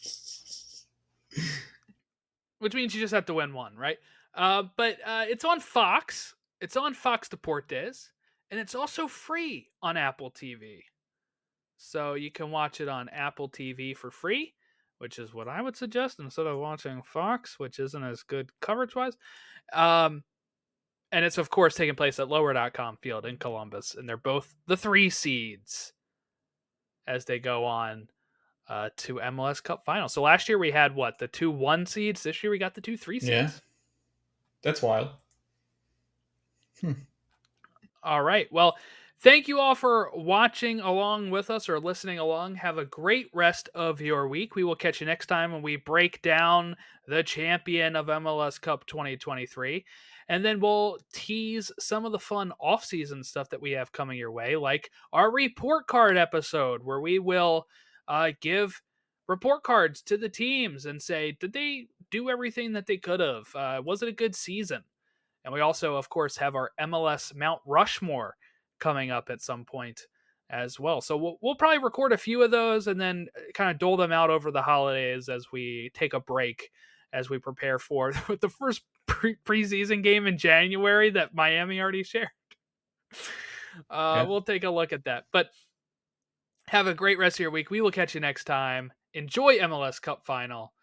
which means you just have to win one, right? Uh, but uh, it's on Fox. It's on Fox Deportes, and it's also free on Apple T V. So you can watch it on Apple T V for free, which is what I would suggest instead of watching Fox, which isn't as good coverage-wise. Um, and it's, of course, taking place at lower dot com field in Columbus, and they're both the three seeds as they go on uh, to M L S Cup Final. So last year we had, what, the two one seeds? This year we got the two three seeds. Yeah, that's wild. Hmm. All right, well, thank you all for watching along with us or listening along. Have a great rest of your week. We will catch you next time when we break down the champion of M L S Cup twenty twenty-three. And then we'll tease some of the fun off-season stuff that we have coming your way, like our report card episode, where we will uh, give report cards to the teams and say, did they do everything that they could have? Uh, was it a good season? And we also, of course, have our M L S Mount Rushmore coming up at some point as well. So we'll, we'll probably record a few of those and then kind of dole them out over the holidays as we take a break, as we prepare for the first pre- preseason game in January that Miami already shared. Uh, yeah. We'll take a look at that. But have a great rest of your week. We will catch you next time. Enjoy M L S Cup Final.